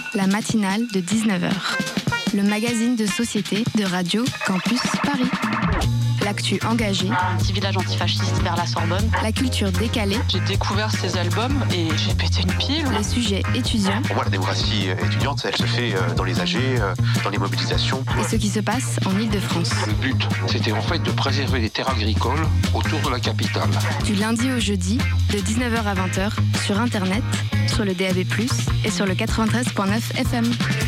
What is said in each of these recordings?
La matinale de 19h. Le magazine de société de Radio Campus Paris. L'actu engagée. Un petit village antifasciste vers la Sorbonne. La culture décalée. J'ai découvert ces albums et j'ai pété une pile. Les sujets étudiants. Pour moi, la démocratie étudiante, elle se fait dans les AG, dans les mobilisations. Et ce qui se passe en Ile-de-France. Le but, c'était en fait de préserver les terres agricoles autour de la capitale. Du lundi au jeudi, de 19h à 20h, sur Internet, sur le DAB+, et sur le 93.9 FM.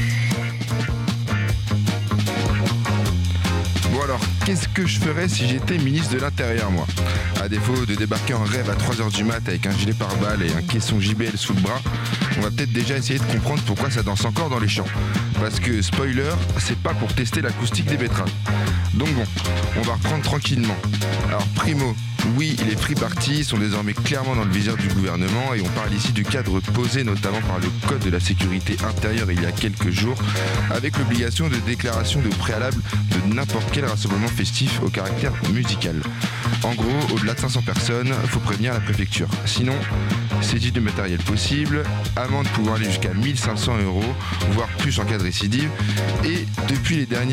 Bon alors, qu'est-ce que je ferais si j'étais ministre de l'Intérieur, moi ? À défaut de débarquer en rêve à 3h du mat avec un gilet pare-balles et un caisson JBL sous le bras, on va peut-être déjà essayer de comprendre pourquoi ça danse encore dans les champs. Parce que, spoiler, c'est pas pour tester l'acoustique des betteraves. Donc bon, on va reprendre tranquillement. Alors primo, oui, les free parties sont désormais clairement dans le viseur du gouvernement et on parle ici du cadre posé notamment par le Code de la sécurité intérieure il y a quelques jours, avec l'obligation de déclaration de préalable de n'importe quel rassemblement festif au caractère musical. En gros, au-delà de 500 personnes, il faut prévenir la préfecture. Sinon, saisie de matériel possible, amende pouvant aller jusqu'à 1 500 €, voire plus en cas de récidive, et depuis les derniers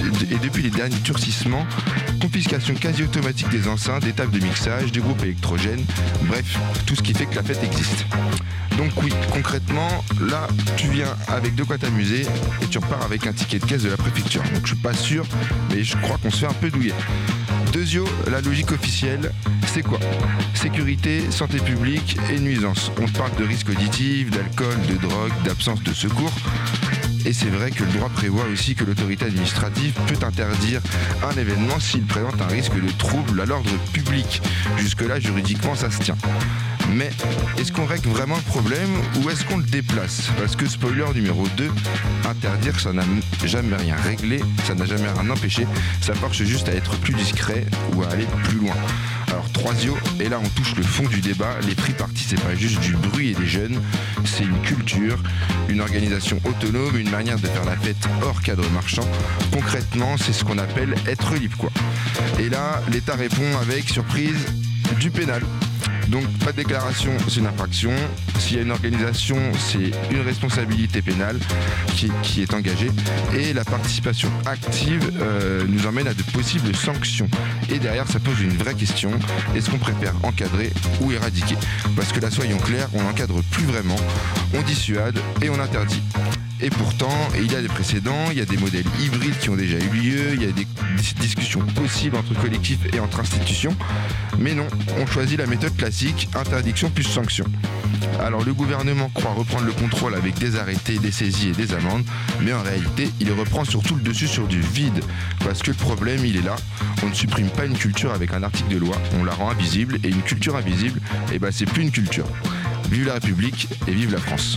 durcissements, confiscation quasi automatique des enceintes, des tables de mixage, des groupes électrogènes, bref, tout ce qui fait que la fête existe. Donc oui, concrètement, là, tu viens avec de quoi t'amuser et tu repars avec un ticket de caisse de la préfecture. Donc je suis pas sûr, mais je crois qu'on se fait un peu douiller. Deuxio, la logique officielle, c'est quoi ? Sécurité, santé publique et nuisance. On te parle de risques auditifs, d'alcool, de drogue, d'absence de secours. Et c'est vrai que le droit prévoit aussi que l'autorité administrative peut interdire un événement s'il présente un risque de trouble à l'ordre public. Jusque-là, juridiquement, ça se tient. Mais est-ce qu'on règle vraiment le problème ou est-ce qu'on le déplace ? Parce que spoiler numéro 2, interdire ça n'a jamais rien réglé, ça n'a jamais rien empêché, ça marche juste à être plus discret ou à aller plus loin. Alors troisio, et là on touche le fond du débat, les free parties c'est pas juste du bruit et des jeunes, c'est une culture, une organisation autonome, une manière de faire la fête hors cadre marchand. Concrètement, c'est ce qu'on appelle être libre quoi. Et là, l'État répond avec, surprise, du pénal. Donc pas de déclaration, c'est une infraction. S'il y a une organisation, c'est une responsabilité pénale qui est engagée. Et la participation active nous emmène à de possibles sanctions. Et derrière, ça pose une vraie question. Est-ce qu'on préfère encadrer ou éradiquer ? Parce que là, soyons clairs, on n'encadre plus vraiment, on dissuade et on interdit. Et pourtant, il y a des précédents, il y a des modèles hybrides qui ont déjà eu lieu, il y a des discussions possibles entre collectifs et entre institutions. Mais non, on choisit la méthode classique, interdiction plus sanction. Alors le gouvernement croit reprendre le contrôle avec des arrêtés, des saisies et des amendes, mais en réalité, il reprend surtout le dessus sur du vide. Parce que le problème, il est là, on ne supprime pas une culture avec un article de loi, on la rend invisible, et une culture invisible, c'est plus une culture. Vive la République et vive la France.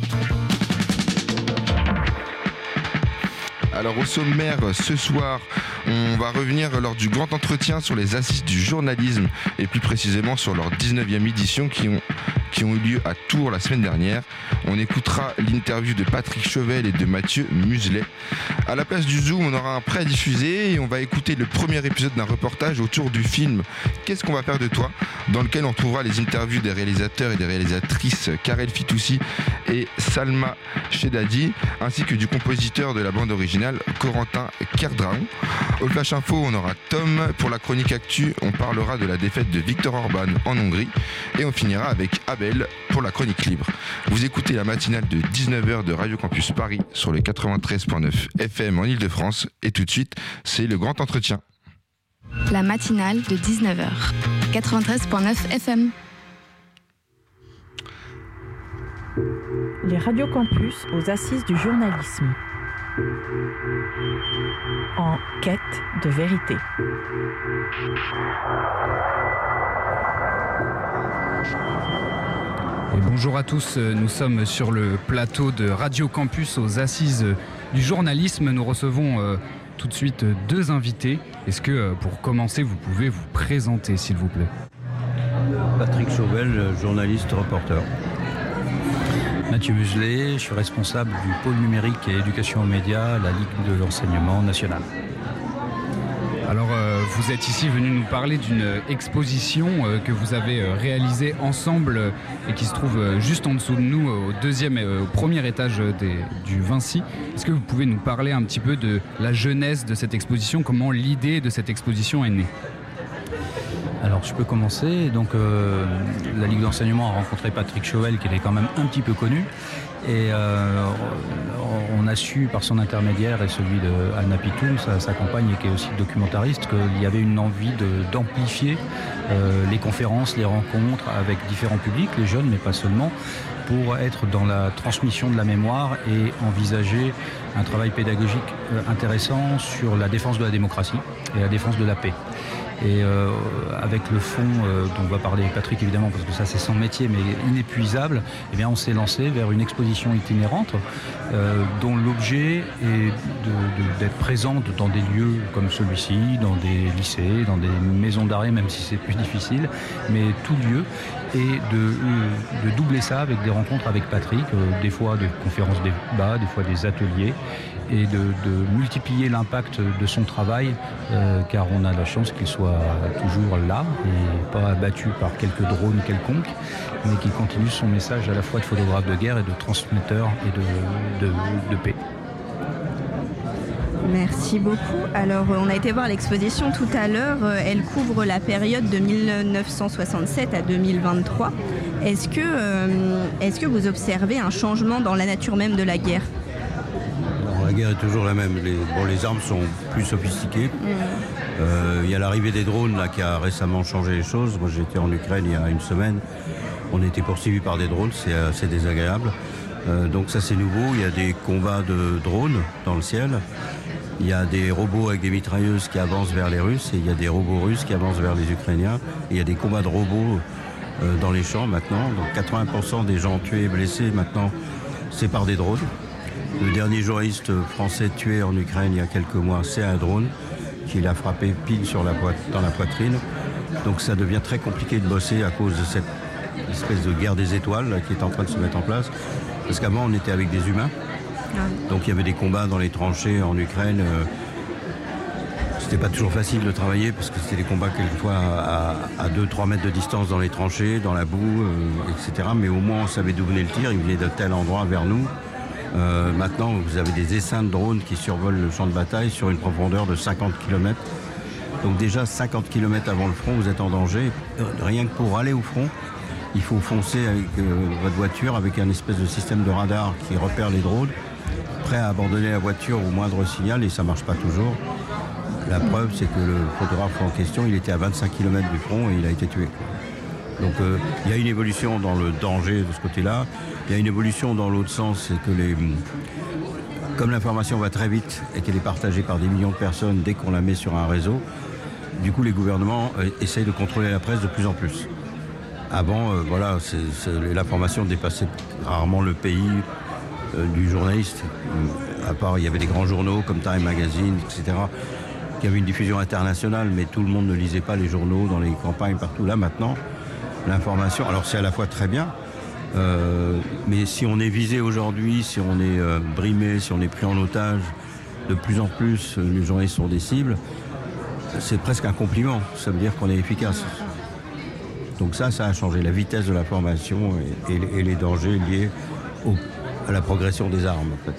Alors au sommaire, ce soir, on va revenir lors du grand entretien sur les assises du journalisme et plus précisément sur leur 19e édition qui ont eu lieu à Tours la semaine dernière. On écoutera l'interview de Patrick Chauvel et de Mathieu Muselet. À la place du Zoom, on aura un prêt à diffuser et on va écouter le premier épisode d'un reportage autour du film « Qu'est-ce qu'on va faire de toi ?», dans lequel on trouvera les interviews des réalisateurs et des réalisatrices Karel Fitoussi et Salma Chedadi, ainsi que du compositeur de la bande originale Corentin Kerdraon. Au Flash Info, on aura Tom. Pour la chronique actu, on parlera de la défaite de Viktor Orban en Hongrie. Et on finira avec Abel pour la chronique libre. Vous écoutez la matinale de 19h de Radio Campus Paris sur le 93.9 FM en Ile-de-France. Et tout de suite, c'est le grand entretien. La matinale de 19h, 93.9 FM. Les Radio Campus aux assises du journalisme. En quête de vérité. Et bonjour à tous, nous sommes sur le plateau de Radio Campus aux assises du journalisme. Nous recevons tout de suite deux invités. Est-ce que pour commencer, vous pouvez vous présenter s'il vous plaît ? Patrick Chauvel, journaliste, reporter. Mathieu Muselet, je suis responsable du pôle numérique et éducation aux médias, la Ligue de l'enseignement national. Alors, vous êtes ici venu nous parler d'une exposition que vous avez réalisée ensemble et qui se trouve juste en dessous de nous, au premier étage du Vinci. Est-ce que vous pouvez nous parler un petit peu de la genèse de cette exposition, comment l'idée de cette exposition est née ? Alors je peux commencer. Donc la Ligue d'enseignement a rencontré Patrick Chauvel, qui est quand même un petit peu connu. Et on a su par son intermédiaire et celui de Anna Pitoum, sa compagne qui est aussi documentariste, qu'il y avait une envie d'amplifier les conférences, les rencontres avec différents publics, les jeunes mais pas seulement, pour être dans la transmission de la mémoire et envisager un travail pédagogique intéressant sur la défense de la démocratie et la défense de la paix. Et avec le fonds dont va parler Patrick évidemment, parce que ça c'est son métier, mais inépuisable, eh bien on s'est lancé vers une exposition itinérante dont l'objet est d'être présente dans des lieux comme celui-ci, dans des lycées, dans des maisons d'arrêt, même si c'est plus difficile, mais tout lieu, et de doubler ça avec des rencontres avec Patrick, des fois des conférences débats, des fois des ateliers, et de multiplier l'impact de son travail, car on a la chance qu'il soit toujours là et pas abattu par quelques drones quelconques, mais qu'il continue son message à la fois de photographe de guerre et de transmetteur et de paix. Merci beaucoup. Alors, on a été voir l'exposition tout à l'heure. Elle couvre la période de 1967 à 2023. Est-ce que vous observez un changement dans la nature même de la guerre ? La guerre est toujours la même. Les armes sont plus sophistiquées. Il y a l'arrivée des drones là, qui a récemment changé les choses. Moi, j'étais en Ukraine il y a une semaine. On était poursuivis par des drones. C'est assez désagréable. Donc ça, c'est nouveau. Il y a des combats de drones dans le ciel. Il y a des robots avec des mitrailleuses qui avancent vers les Russes. Et il y a des robots russes qui avancent vers les Ukrainiens. Et il y a des combats de robots dans les champs maintenant. Donc 80% des gens tués et blessés maintenant, c'est par des drones. Le dernier journaliste français tué en Ukraine il y a quelques mois, c'est un drone qui l'a frappé pile dans la poitrine. Donc ça devient très compliqué de bosser à cause de cette espèce de guerre des étoiles là, qui est en train de se mettre en place. Parce qu'avant, on était avec des humains. Donc il y avait des combats dans les tranchées en Ukraine. C'était pas toujours facile de travailler parce que c'était des combats quelquefois à 2-3 mètres de distance dans les tranchées, dans la boue, etc. Mais au moins, on savait d'où venait le tir. Il venait de tel endroit vers nous. Maintenant, vous avez des essaims de drones qui survolent le champ de bataille sur une profondeur de 50 km. Donc déjà, 50 km avant le front, vous êtes en danger. Rien que pour aller au front, il faut foncer avec votre voiture avec un espèce de système de radar qui repère les drones, prêt à abandonner la voiture au moindre signal, et ça ne marche pas toujours. La preuve, c'est que le photographe en question, il était à 25 km du front et il a été tué. Donc il y a une évolution dans le danger de ce côté-là. Il y a une évolution dans l'autre sens, c'est que comme l'information va très vite et qu'elle est partagée par des millions de personnes dès qu'on la met sur un réseau, du coup les gouvernements essayent de contrôler la presse de plus en plus. Avant, l'information dépassait rarement le pays du journaliste. À part, il y avait des grands journaux comme Time Magazine, etc., qui avaient une diffusion internationale, mais tout le monde ne lisait pas les journaux dans les campagnes partout. Là, maintenant, l'information, alors c'est à la fois très bien, mais si on est visé aujourd'hui, si on est brimé, si on est pris en otage, de plus en plus, les journalistes sont des cibles, c'est presque un compliment. Ça veut dire qu'on est efficace. Donc ça a changé la vitesse de l'information et les dangers liés à la progression des armes, en fait.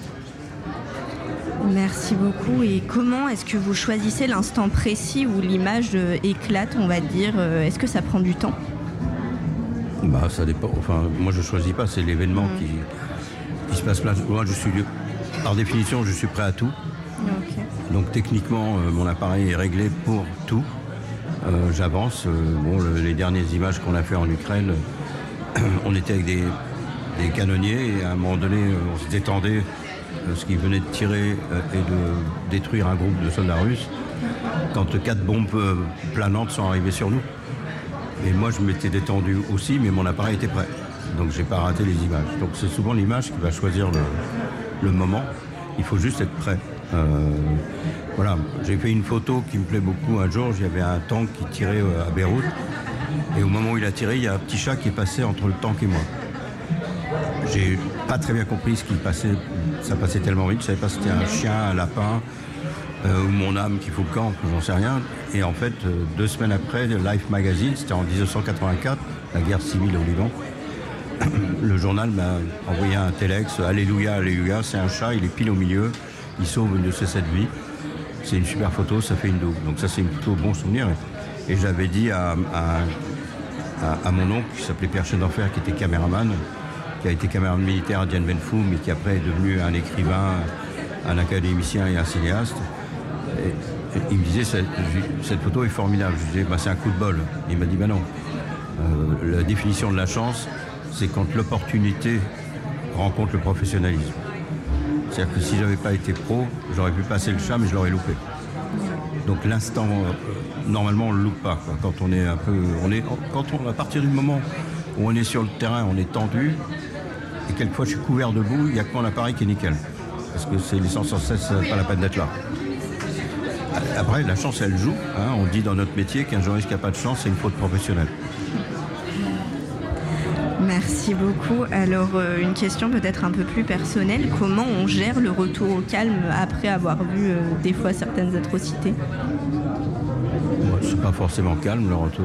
Merci beaucoup. Et comment est-ce que vous choisissez l'instant précis où l'image éclate, on va dire ? Est-ce que ça prend du temps ? Ça dépend. Enfin, moi, je ne choisis pas. C'est l'événement qui se passe là. Moi, par définition, je suis prêt à tout. Okay. Donc, techniquement, mon appareil est réglé pour tout. J'avance. Les dernières images qu'on a fait en Ukraine, on était avec des canonniers et à un moment donné, on se détendait. Ce qui venait de tirer et de détruire un groupe de soldats russes quand 4 bombes planantes sont arrivées sur nous. Et moi, je m'étais détendu aussi, mais mon appareil était prêt. Donc, j'ai pas raté les images. Donc, c'est souvent l'image qui va choisir le moment. Il faut juste être prêt. Voilà. J'ai fait une photo qui me plaît beaucoup. Un jour, il y avait un tank qui tirait à Beyrouth. Et au moment où il a tiré, il y a un petit chat qui est passé entre le tank et moi. J'ai pas très bien compris ce qui passait. Ça passait tellement vite. Je savais pas si c'était un chien, un lapin. ou mon âme qui fout le camp, j'en sais rien. Et en fait, 2 semaines après, Life Magazine, c'était en 1984, la guerre civile au Liban, le journal m'a envoyé un telex, Alléluia, Alléluia, c'est un chat, il est pile au milieu, il sauve une de ses 7 vies. C'est une super photo, ça fait une double. Donc ça, c'est une photo bon souvenir. Et j'avais dit à mon oncle, qui s'appelait Pierre Chenenfer, qui était caméraman, qui a été caméraman militaire à Dien Bien Phu, mais qui après est devenu un écrivain, un académicien et un cinéaste. Et il me disait, cette photo est formidable. Je lui disais, c'est un coup de bol. Il m'a dit, non. La définition de la chance, c'est quand l'opportunité rencontre le professionnalisme. C'est-à-dire que si j'avais pas été pro, j'aurais pu passer le chat, mais je l'aurais loupé. Donc l'instant, normalement, on le loupe pas. Quoi. Quand on est un peu, à partir du moment où on est sur le terrain, on est tendu, et quelquefois je suis couvert debout, il n'y a que mon appareil qui est nickel. Parce que c'est l'essence sans cesse, pas la peine d'être là. Après, la chance, elle joue. Hein. On dit dans notre métier qu'un journaliste qui n'a pas de chance, c'est une faute professionnelle. Merci beaucoup. Alors, une question peut-être un peu plus personnelle. Comment on gère le retour au calme après avoir vu des fois certaines atrocités ? C'est pas forcément calme, le retour.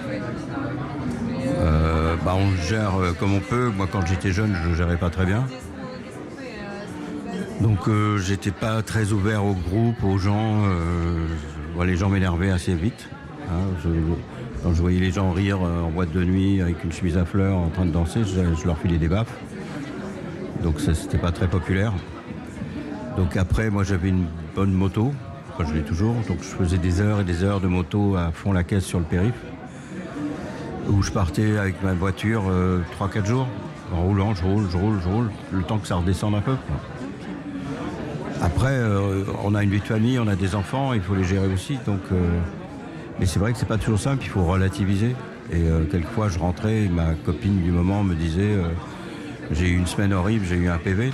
On le gère comme on peut. Moi, quand j'étais jeune, je le gérais pas très bien. Donc, j'étais pas très ouvert au groupe, aux gens. Les gens m'énervaient assez vite. Hein. Quand je voyais les gens rire en boîte de nuit avec une chemise à fleurs en train de danser, je leur filais des baffes. Donc ça, c'était pas très populaire. Donc après, moi j'avais une bonne moto, je l'ai toujours, donc je faisais des heures et des heures de moto à fond la caisse sur le périph', où je partais avec ma voiture 3-4 jours, en roulant, je roule, le temps que ça redescende un peu. Après, on a une vie de famille, on a des enfants, il faut les gérer aussi, donc... Mais c'est vrai que c'est pas toujours simple, il faut relativiser. Et quelquefois, je rentrais et ma copine du moment me disait j'ai eu une semaine horrible, j'ai eu un PV.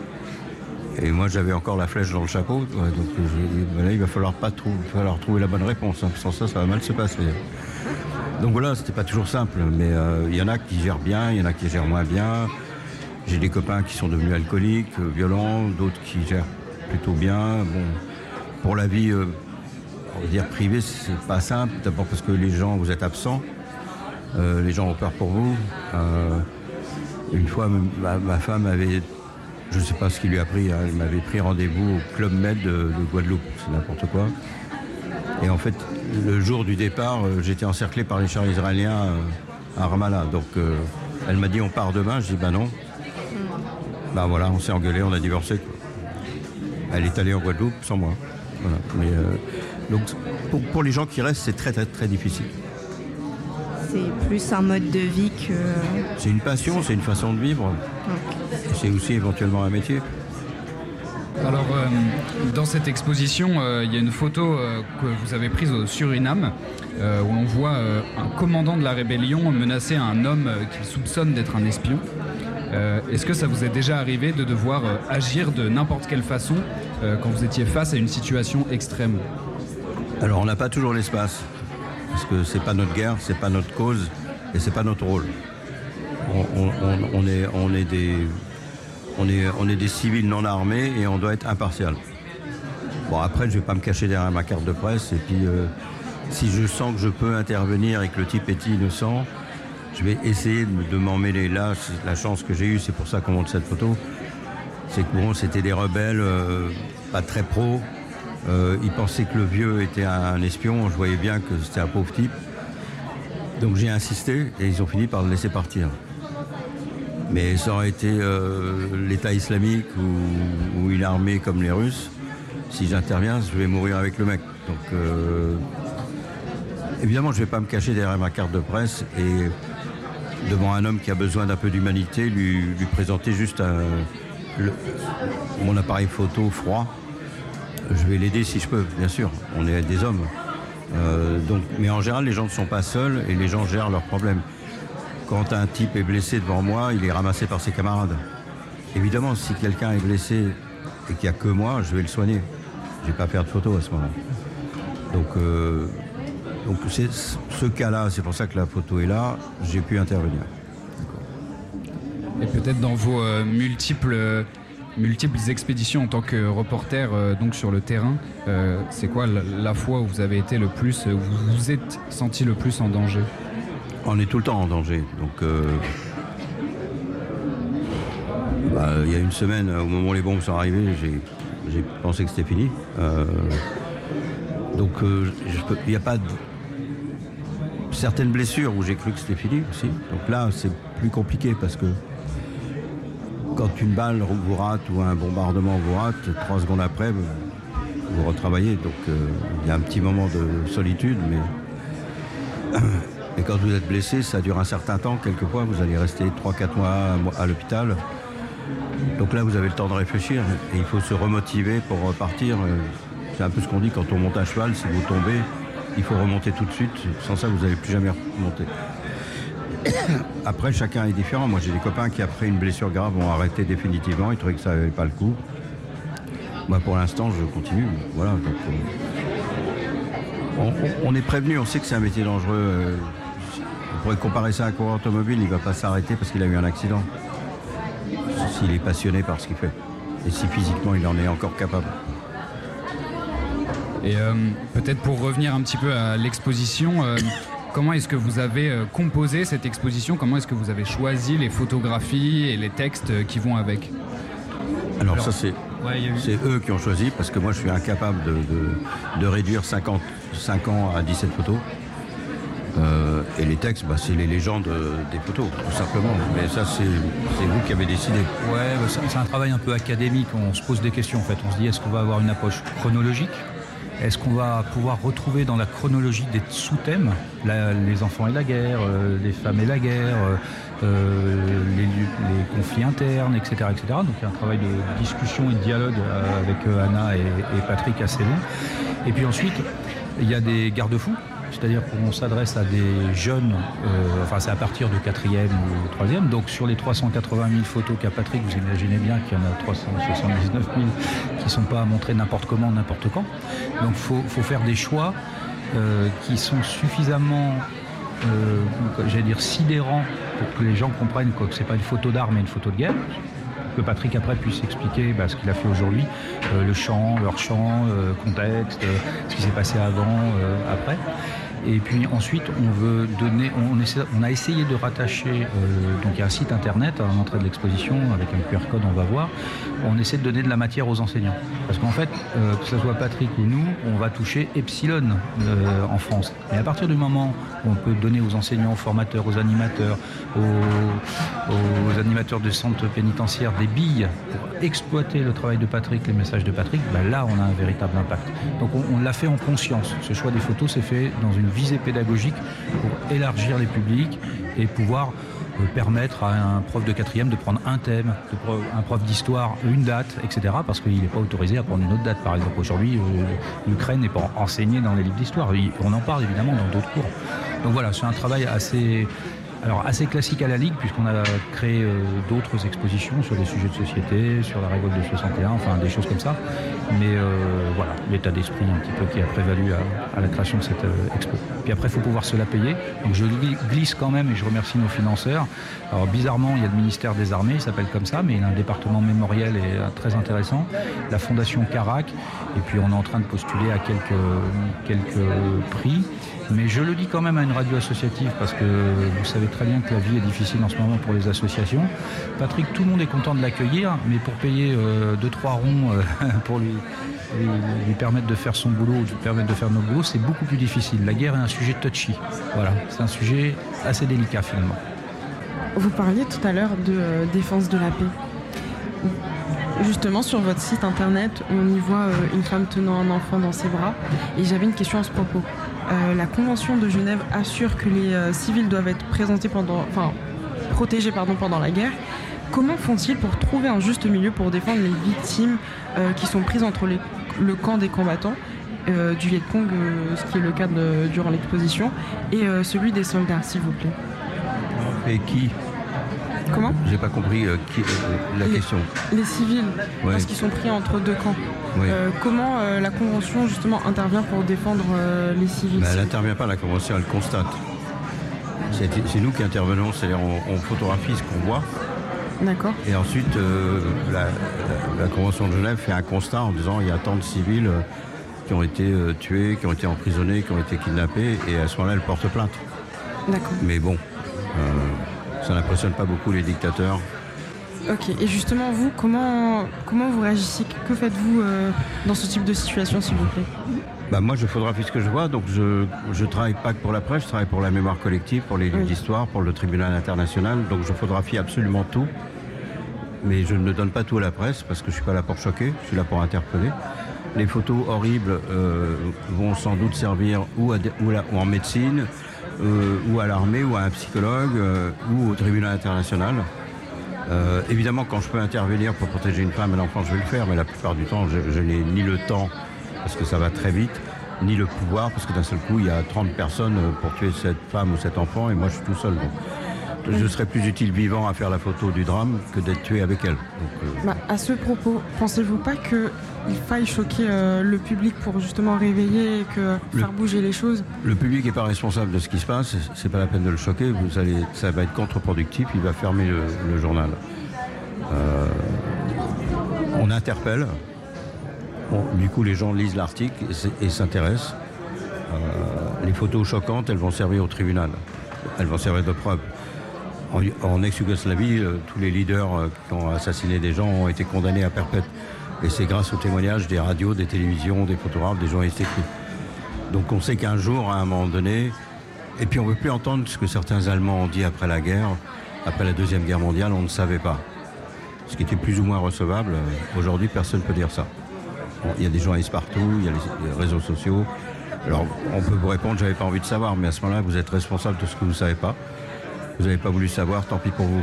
Et moi, j'avais encore la flèche dans le chapeau. Donc là, il va falloir trouver la bonne réponse. Hein. Sans ça, ça va mal se passer. Donc voilà, c'était pas toujours simple. Mais il y en a qui gèrent bien, il y en a qui gèrent moins bien. J'ai des copains qui sont devenus alcooliques, violents, d'autres qui gèrent plutôt bien. Bon, pour la vie... on va dire privé, c'est pas simple, d'abord parce que les gens, vous êtes absents, les gens ont peur pour vous. Une fois, ma femme avait, je sais pas ce qui lui a pris, elle m'avait pris rendez-vous au Club Med de Guadeloupe, c'est n'importe quoi. Et en fait, le jour du départ, j'étais encerclé par les chars israéliens à Ramallah. Donc elle m'a dit on part demain, je dis non. Voilà, on s'est engueulé, on a divorcé. Quoi. Elle est allée en Guadeloupe sans moi. Voilà. Mais, donc pour les gens qui restent, c'est très très très difficile. C'est plus un mode de vie que... C'est une passion, c'est une façon de vivre. Okay. C'est aussi éventuellement un métier. Alors, dans cette exposition, il y a une photo que vous avez prise au Suriname, où on voit un commandant de la rébellion menacer un homme qu'il soupçonne d'être un espion. Est-ce que ça vous est déjà arrivé de devoir agir de n'importe quelle façon quand vous étiez face à une situation extrême ? Alors, on n'a pas toujours l'espace, parce que c'est pas notre guerre, c'est pas notre cause, et c'est pas notre rôle. On est des civils non armés et on doit être impartial. Bon, après, je vais pas me cacher derrière ma carte de presse, et puis si je sens que je peux intervenir et que le type est innocent, je vais essayer de m'en mêler. Là, la chance que j'ai eue, c'est pour ça qu'on montre cette photo, c'est que bon, c'était des rebelles pas très pros. Ils pensaient que le vieux était un espion, je voyais bien que c'était un pauvre type. Donc j'ai insisté et ils ont fini par le laisser partir. Mais ça aurait été l'État islamique ou une armée comme les Russes. Si j'interviens, je vais mourir avec le mec. Donc évidemment, je ne vais pas me cacher derrière ma carte de presse et devant un homme qui a besoin d'un peu d'humanité, lui présenter juste mon appareil photo froid. Je vais l'aider si je peux, bien sûr. On est des hommes. Mais en général, les gens ne sont pas seuls et les gens gèrent leurs problèmes. Quand un type est blessé devant moi, il est ramassé par ses camarades. Évidemment, si quelqu'un est blessé et qu'il n'y a que moi, je vais le soigner. Je ne vais pas faire de photos à ce moment-là. Donc c'est ce cas-là, c'est pour ça que la photo est là, j'ai pu intervenir. Et peut-être dans vos multiples multiples expéditions en tant que reporter donc sur le terrain. C'est quoi la fois où vous avez été le plus, où vous vous êtes senti le plus en danger? On est tout le temps en danger. Donc, il y a une semaine, au moment où les bombes sont arrivées, j'ai pensé que c'était fini. Il n'y a pas certaines blessures où j'ai cru que c'était fini aussi. Donc là, c'est plus compliqué parce que quand une balle vous rate ou un bombardement vous rate, 3 secondes après, vous retravaillez. Donc il y a un petit moment de solitude, mais quand vous êtes blessé, ça dure un certain temps. Quelquefois, vous allez rester 3-4 mois à l'hôpital. Donc là, vous avez le temps de réfléchir et il faut se remotiver pour repartir. C'est un peu ce qu'on dit quand on monte à cheval, si vous tombez, il faut remonter tout de suite. Sans ça, vous n'allez plus jamais remonter. Après, chacun est différent. Moi, j'ai des copains qui, après une blessure grave, ont arrêté définitivement. Ils trouvaient que ça n'avait pas le coup. Moi, pour l'instant, je continue. Voilà. Donc, on est prévenu, on sait que c'est un métier dangereux. On pourrait comparer ça à un coureur automobile. Il ne va pas s'arrêter parce qu'il a eu un accident. S'il est passionné par ce qu'il fait. Et si physiquement, il en est encore capable. Et peut-être pour revenir un petit peu à l'exposition, comment est-ce que vous avez composé cette exposition? Comment est-ce que vous avez choisi les photographies et les textes qui vont avec? Alors ça, c'est eux qui ont choisi, parce que moi, je suis incapable de réduire 5 ans à 17 photos. Et les textes, c'est les légendes des photos, tout simplement. Mais ça, c'est vous qui avez décidé. Ouais, c'est un travail un peu académique. On se pose des questions, en fait. On se dit, est-ce qu'on va avoir une approche chronologique? Est-ce qu'on va pouvoir retrouver dans la chronologie des sous-thèmes, les enfants et la guerre, les femmes et la guerre, les conflits internes, etc., etc. Donc il y a un travail de discussion et de dialogue avec Anna et Patrick assez long. Et puis ensuite, il y a des garde-fous. C'est-à-dire qu'on s'adresse à des jeunes, c'est à partir de 4e ou 3e. Donc sur les 380 000 photos qu'a Patrick, vous imaginez bien qu'il y en a 379 000 qui ne sont pas à montrer n'importe comment, n'importe quand. Donc il faut faire des choix qui sont suffisamment, sidérants pour que les gens comprennent que ce n'est pas une photo d'art mais une photo de guerre. Que Patrick après puisse expliquer ce qu'il a fait aujourd'hui, leur chant, contexte, ce qui s'est passé avant, après. Et puis ensuite, on a essayé de rattacher, donc il y a un site internet à l'entrée de l'exposition avec un QR code, on va voir. On essaie de donner de la matière aux enseignants. Parce qu'en fait, que ce soit Patrick ou nous, on va toucher Epsilon en France. Et à partir du moment où on peut donner aux enseignants, aux formateurs, aux animateurs, aux animateurs de centres pénitentiaires des billes pour exploiter le travail de Patrick, les messages de Patrick, là on a un véritable impact. Donc on l'a fait en conscience. Ce choix des photos s'est fait dans une visée pédagogique pour élargir les publics et pouvoir permettre à un prof de 4e de prendre un thème, un prof d'histoire, une date, etc. Parce qu'il n'est pas autorisé à prendre une autre date. Par exemple, aujourd'hui, l'Ukraine n'est pas enseignée dans les livres d'histoire. On en parle évidemment dans d'autres cours. Donc voilà, c'est un travail assez classique à la Ligue, puisqu'on a créé d'autres expositions sur des sujets de société, sur la révolte de 61, des choses comme ça. Mais voilà, l'état d'esprit un petit peu qui a prévalu à la création de cette expo. Puis après, il faut pouvoir se la payer. Donc je glisse quand même, et je remercie nos financeurs. Alors bizarrement, il y a le ministère des Armées, il s'appelle comme ça, mais il a un département mémoriel et très intéressant. La Fondation Carac, et puis on est en train de postuler à quelques prix. Mais je le dis quand même à une radio associative parce que vous savez très bien que la vie est difficile en ce moment pour les associations. Patrick, tout le monde est content de l'accueillir, mais pour payer 2-3 ronds pour lui permettre de faire son boulot, lui permettre de faire nos boulots, c'est beaucoup plus difficile. La guerre est un sujet touchy. Voilà, c'est un sujet assez délicat finalement. Vous parliez tout à l'heure de défense de la paix. Justement, sur votre site internet, on y voit une femme tenant un enfant dans ses bras. Et j'avais une question à ce propos. La Convention de Genève assure que les civils doivent être protégés pendant la guerre. Comment font-ils pour trouver un juste milieu pour défendre les victimes qui sont prises entre le camp des combattants du Viet Cong, ce qui est le cas durant l'exposition, et celui des soldats, s'il vous plaît? Et qui? Comment? J'ai pas compris la question. Les civils, parce qu'ils sont pris entre deux camps. Oui. Comment la Convention justement intervient pour défendre les civils? Elle n'intervient pas, la Convention, elle constate. C'est nous qui intervenons, c'est-à-dire on photographie ce qu'on voit D'accord. Et ensuite, la Convention de Genève fait un constat en disant il y a tant de civils qui ont été tués, qui ont été emprisonnés, qui ont été kidnappés, et à ce moment-là, elle porte plainte. D'accord. Mais bon, ça n'impressionne pas beaucoup les dictateurs. Ok, et justement, vous, comment vous réagissez? Que faites-vous dans ce type de situation, s'il vous plaît? Moi, je photographie ce que je vois, donc je travaille pas que pour la presse, je travaille pour la mémoire collective, pour les livres d'histoire, pour le tribunal international, donc je photographie absolument tout. Mais je ne donne pas tout à la presse, parce que je suis pas là pour choquer, je suis là pour interpeller. Les photos horribles vont sans doute servir ou en médecine, ou à l'armée, ou à un psychologue, ou au tribunal international. Évidemment, quand je peux intervenir pour protéger une femme et un enfant, je vais le faire, mais la plupart du temps, je n'ai ni le temps, parce que ça va très vite, ni le pouvoir, parce que d'un seul coup, il y a 30 personnes pour tuer cette femme ou cet enfant, et moi, je suis tout seul. Donc, je serais plus utile vivant à faire la photo du drame que d'être tué avec elle. Donc, à ce propos, pensez-vous pas qu'il faille choquer le public pour justement réveiller et faire bouger les choses? Le public n'est pas responsable de ce qui se passe, c'est pas la peine de le choquer, ça va être contre-productif, il va fermer le journal. On interpelle, du coup les gens lisent l'article et s'intéressent. Les photos choquantes, elles vont servir au tribunal, elles vont servir de preuve. En ex-Yougoslavie, tous les leaders qui ont assassiné des gens ont été condamnés à perpète. Et c'est grâce aux témoignages des radios, des télévisions, des photographes, des journalistes écrits. Donc on sait qu'un jour, à un moment donné, et puis on ne veut plus entendre ce que certains Allemands ont dit après la guerre, après la Deuxième Guerre mondiale, on ne savait pas. Ce qui était plus ou moins recevable. Aujourd'hui, personne ne peut dire ça. Il y a des journalistes partout, il y a les réseaux sociaux. Alors on peut vous répondre, j'avais pas envie de savoir, mais à ce moment-là, vous êtes responsable de ce que vous ne savez pas. Vous n'avez pas voulu savoir, tant pis pour vous.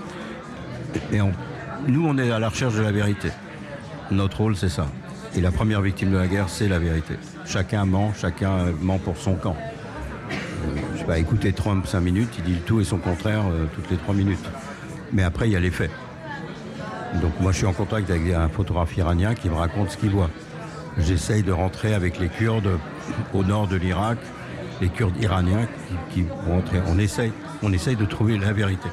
Et nous, on est à la recherche de la vérité. Notre rôle, c'est ça. Et la première victime de la guerre, c'est la vérité. Chacun ment pour son camp. Je sais pas, écoutez Trump 5 minutes, il dit le tout et son contraire toutes les 3 minutes. Mais après, il y a les faits. Donc moi, je suis en contact avec un photographe iranien qui me raconte ce qu'il voit. J'essaye de rentrer avec les Kurdes au nord de l'Irak, les Kurdes iraniens qui vont rentrer. On essaye de trouver la vérité.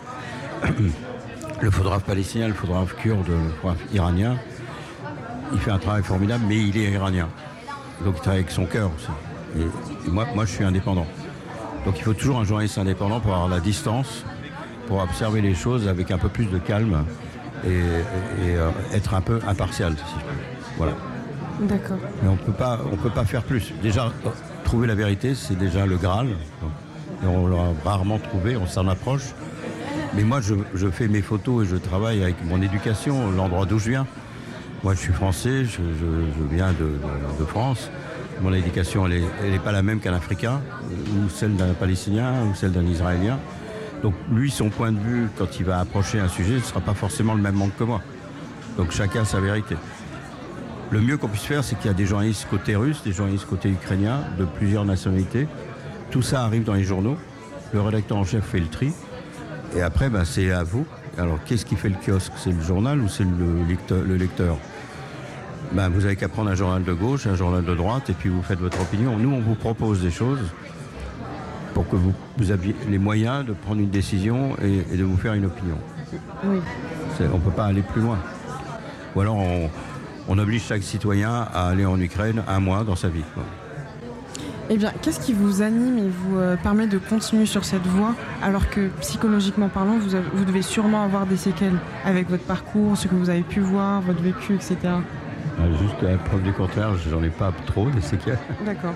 Le photographe palestinien, le photographe kurde, le photographe iranien, il fait un travail formidable, mais il est iranien. Donc il travaille avec son cœur aussi. Et moi, je suis indépendant. Donc il faut toujours un journaliste indépendant pour avoir la distance, pour observer les choses avec un peu plus de calme et être un peu impartial, si je peux. Voilà. D'accord. Mais on peut pas faire plus. Déjà, trouver la vérité, c'est déjà le Graal. Et on l'a rarement trouvé, on s'en approche. Mais moi, je fais mes photos et je travaille avec mon éducation, l'endroit d'où je viens. Moi, je suis français, je viens de France. Mon éducation, elle n'est pas la même qu'un Africain, ou celle d'un Palestinien, ou celle d'un Israélien. Donc lui, son point de vue, quand il va approcher un sujet, ne sera pas forcément le même monde que moi. Donc chacun a sa vérité. Le mieux qu'on puisse faire, c'est qu'il y a des journalistes côté russe, des journalistes côté ukrainien, de plusieurs nationalités. Tout ça arrive dans les journaux. Le rédacteur en chef fait le tri. Et après, c'est à vous. Alors, qu'est-ce qui fait le kiosque? C'est le journal ou c'est le lecteur? Vous avez qu'à prendre un journal de gauche, un journal de droite, et puis vous faites votre opinion. Nous, on vous propose des choses pour que vous ayez les moyens de prendre une décision et de vous faire une opinion. Oui. On ne peut pas aller plus loin. Ou alors, on oblige chaque citoyen à aller en Ukraine un mois dans sa vie. Eh bien, qu'est-ce qui vous anime et vous permet de continuer sur cette voie, alors que psychologiquement parlant, vous devez sûrement avoir des séquelles avec votre parcours, ce que vous avez pu voir, votre vécu, etc. Juste à la preuve du contraire, j'en ai pas trop des séquelles. D'accord.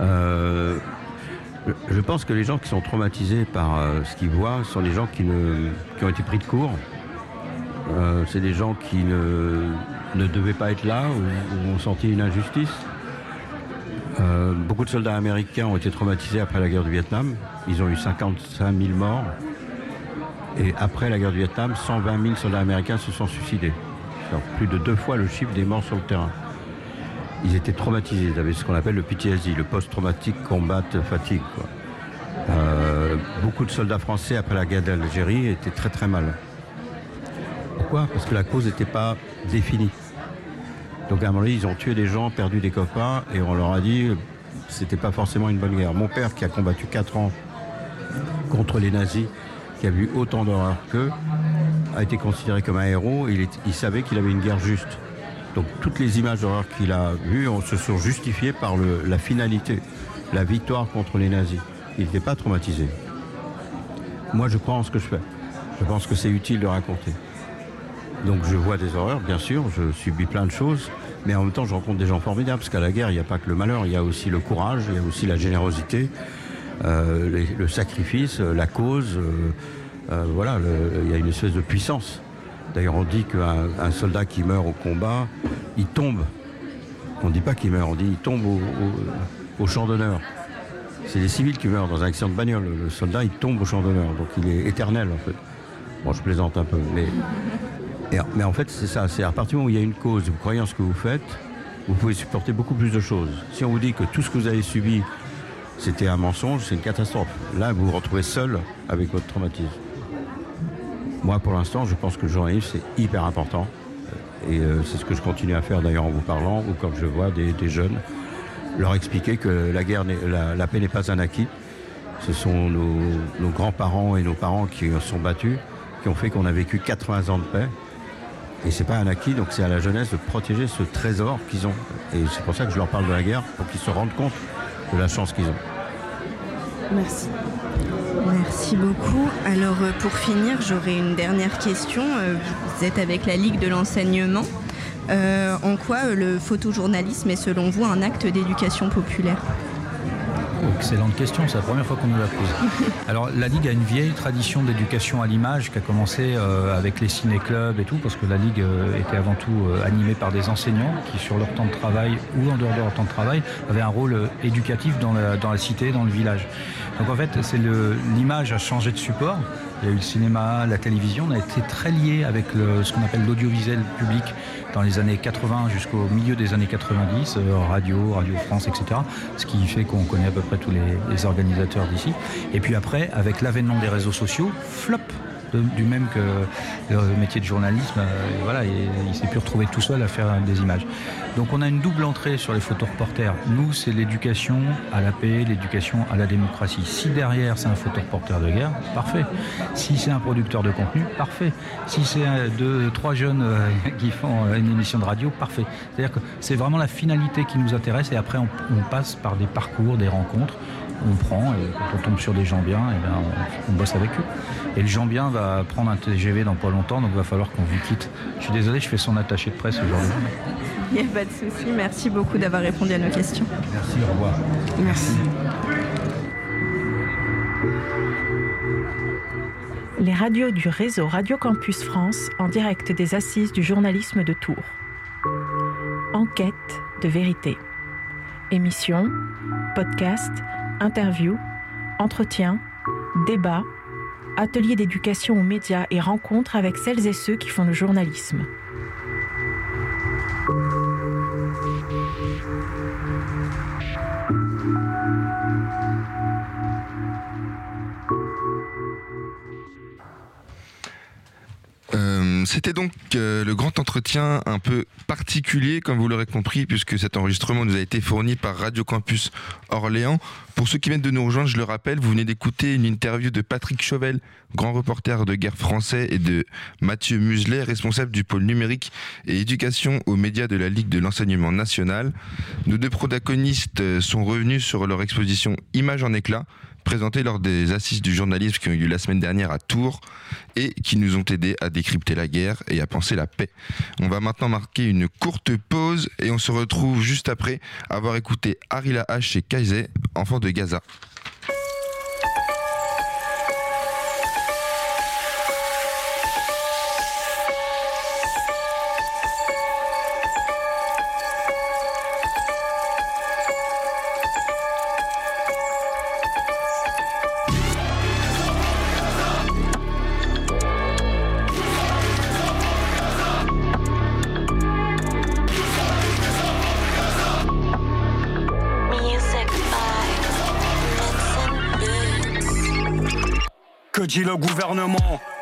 Je pense que les gens qui sont traumatisés par ce qu'ils voient sont des gens qui ont été pris de court. C'est des gens qui ne devaient pas être là ou ont senti une injustice. Beaucoup de soldats américains ont été traumatisés après la guerre du Vietnam. Ils ont eu 55 000 morts. Et après la guerre du Vietnam, 120 000 soldats américains se sont suicidés. Alors, plus de 2 fois le chiffre des morts sur le terrain. Ils étaient traumatisés. Ils avaient ce qu'on appelle le PTSD, le Post-Traumatic Combat Fatigue. Beaucoup de soldats français après la guerre d'Algérie étaient très très mal. Pourquoi? Parce que la cause n'était pas définie. Donc à un moment donné, ils ont tué des gens, perdu des copains, et on leur a dit que c'était pas forcément une bonne guerre. Mon père, qui a combattu 4 ans contre les nazis, qui a vu autant d'horreur qu'eux, a été considéré comme un héros, il savait qu'il avait une guerre juste. Donc toutes les images d'horreur qu'il a vues se sont justifiées par la finalité, la victoire contre les nazis. Il n'était pas traumatisé. Moi, je crois en ce que je fais. Je pense que c'est utile de raconter. Donc je vois des horreurs, bien sûr, je subis plein de choses, mais en même temps, je rencontre des gens formidables, parce qu'à la guerre, il n'y a pas que le malheur, il y a aussi le courage, il y a aussi la générosité, le sacrifice, la cause. Voilà, il y a une espèce de puissance. D'ailleurs, on dit qu'un soldat qui meurt au combat, il tombe. On ne dit pas qu'il meurt, on dit qu'il tombe au champ d'honneur. C'est les civils qui meurent dans un accident de bagnole. Le soldat, il tombe au champ d'honneur, donc il est éternel, en fait. Bon, je plaisante un peu, mais en fait, c'est ça. C'est à partir du moment où il y a une cause, vous croyez en ce que vous faites, vous pouvez supporter beaucoup plus de choses. Si on vous dit que tout ce que vous avez subi, c'était un mensonge, c'est une catastrophe. Là, vous vous retrouvez seul avec votre traumatisme. Moi, pour l'instant, je pense que le journalisme, c'est hyper important. Et c'est ce que je continue à faire d'ailleurs en vous parlant, ou quand je vois des jeunes, leur expliquer que la guerre, la paix n'est pas un acquis. Ce sont nos grands-parents et nos parents qui se sont battus, qui ont fait qu'on a vécu 80 ans de paix. Et c'est pas un acquis, donc c'est à la jeunesse de protéger ce trésor qu'ils ont. Et c'est pour ça que je leur parle de la guerre, pour qu'ils se rendent compte de la chance qu'ils ont. Merci. Merci beaucoup. Alors pour finir, j'aurais une dernière question. Vous êtes avec la Ligue de l'enseignement. En quoi le photojournalisme est selon vous un acte d'éducation populaire ? Excellente question, c'est la première fois qu'on nous la pose. Alors la Ligue a une vieille tradition d'éducation à l'image qui a commencé avec les ciné-clubs et tout, parce que la Ligue était avant tout animée par des enseignants qui, sur leur temps de travail ou en dehors de leur temps de travail, avaient un rôle éducatif dans la cité, dans le village. Donc en fait, l'image a changé de support. Il y a eu le cinéma, la télévision, on a été très liés avec ce qu'on appelle l'audiovisuel public dans les années 80 jusqu'au milieu des années 90, Radio France, etc. Ce qui fait qu'on connaît à peu près tous les organisateurs d'ici. Et puis après, avec l'avènement des réseaux sociaux, flop, du même que le métier de journalisme, voilà, il ne s'est plus retrouvé tout seul à faire des images. Donc on a une double entrée sur les photoreporters. Nous, c'est l'éducation à la paix, l'éducation à la démocratie. Si derrière c'est un photoreporter de guerre, parfait. Si c'est un producteur de contenu, parfait. Si c'est 2-3 jeunes qui font une émission de radio, parfait. C'est-à-dire que c'est vraiment la finalité qui nous intéresse, et après on passe par des parcours, des rencontres. On prend, et quand on tombe sur des gens bien, et bien on bosse avec eux. Et le gens bien va prendre un TGV dans pas longtemps, donc il va falloir qu'on vous quitte. Je suis désolé, je fais son attaché de presse aujourd'hui. Il n'y a pas de souci. Merci beaucoup d'avoir répondu à nos questions. Merci, au revoir. Merci. Les radios du réseau Radio Campus France en direct des Assises du journalisme de Tours. Enquête de vérité. Émission, podcast, interviews, entretiens, débats, ateliers d'éducation aux médias et rencontres avec celles et ceux qui font le journalisme. C'était donc le grand entretien un peu particulier, comme vous l'aurez compris, puisque cet enregistrement nous a été fourni par Radio Campus Orléans. Pour ceux qui viennent de nous rejoindre, je le rappelle, vous venez d'écouter une interview de Patrick Chauvel, grand reporter de guerre français, et de Mathieu Muselet, responsable du pôle numérique et éducation aux médias de la Ligue de l'enseignement national. Nos deux protagonistes sont revenus sur leur exposition Images en éclats, présentée lors des assises du journalisme qui ont eu lieu la semaine dernière à Tours et qui nous ont aidés à décrypter la guerre et à penser la paix. On va maintenant marquer une courte pause et on se retrouve juste après avoir écouté Harila H et Kaizé, enfants de Gaza. Que dit le gouvernement ?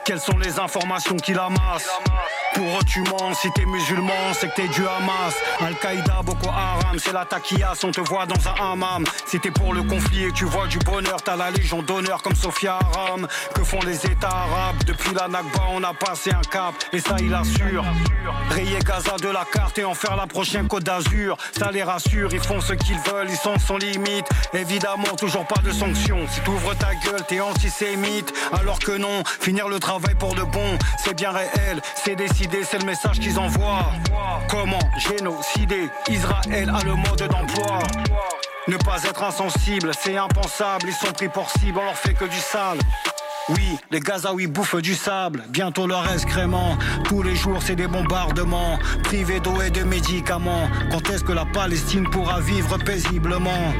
Quelles sont les informations qu'il amasse? Pour eux tu mens, si t'es musulman, c'est que t'es du Hamas. Al-Qaïda, Boko Haram, c'est la taquillas, on te voit dans un hammam. Si t'es pour le conflit et que tu vois du bonheur, t'as la légion d'honneur comme Sophia Aram. Que font les États arabes? Depuis la Nakba, on a passé un cap, et ça il assure. Rayer Gaza de la carte et en faire la prochaine Côte d'Azur, ça les rassure, ils font ce qu'ils veulent, ils sont sans limite. Évidemment, toujours pas de sanctions. Si t'ouvres ta gueule, t'es antisémite. Alors que non, finir le travail pour de bon, c'est bien réel, c'est décidé, c'est le message qu'ils envoient. Comment génocider Israël a le mode d'emploi. Ne pas être insensible, c'est impensable. Ils sont pris pour cible, on leur fait que du sale. Oui, les Gazaouis bouffent du sable, bientôt leur excrément. Tous les jours c'est des bombardements, privés d'eau et de médicaments. Quand est-ce que la Palestine pourra vivre paisiblement?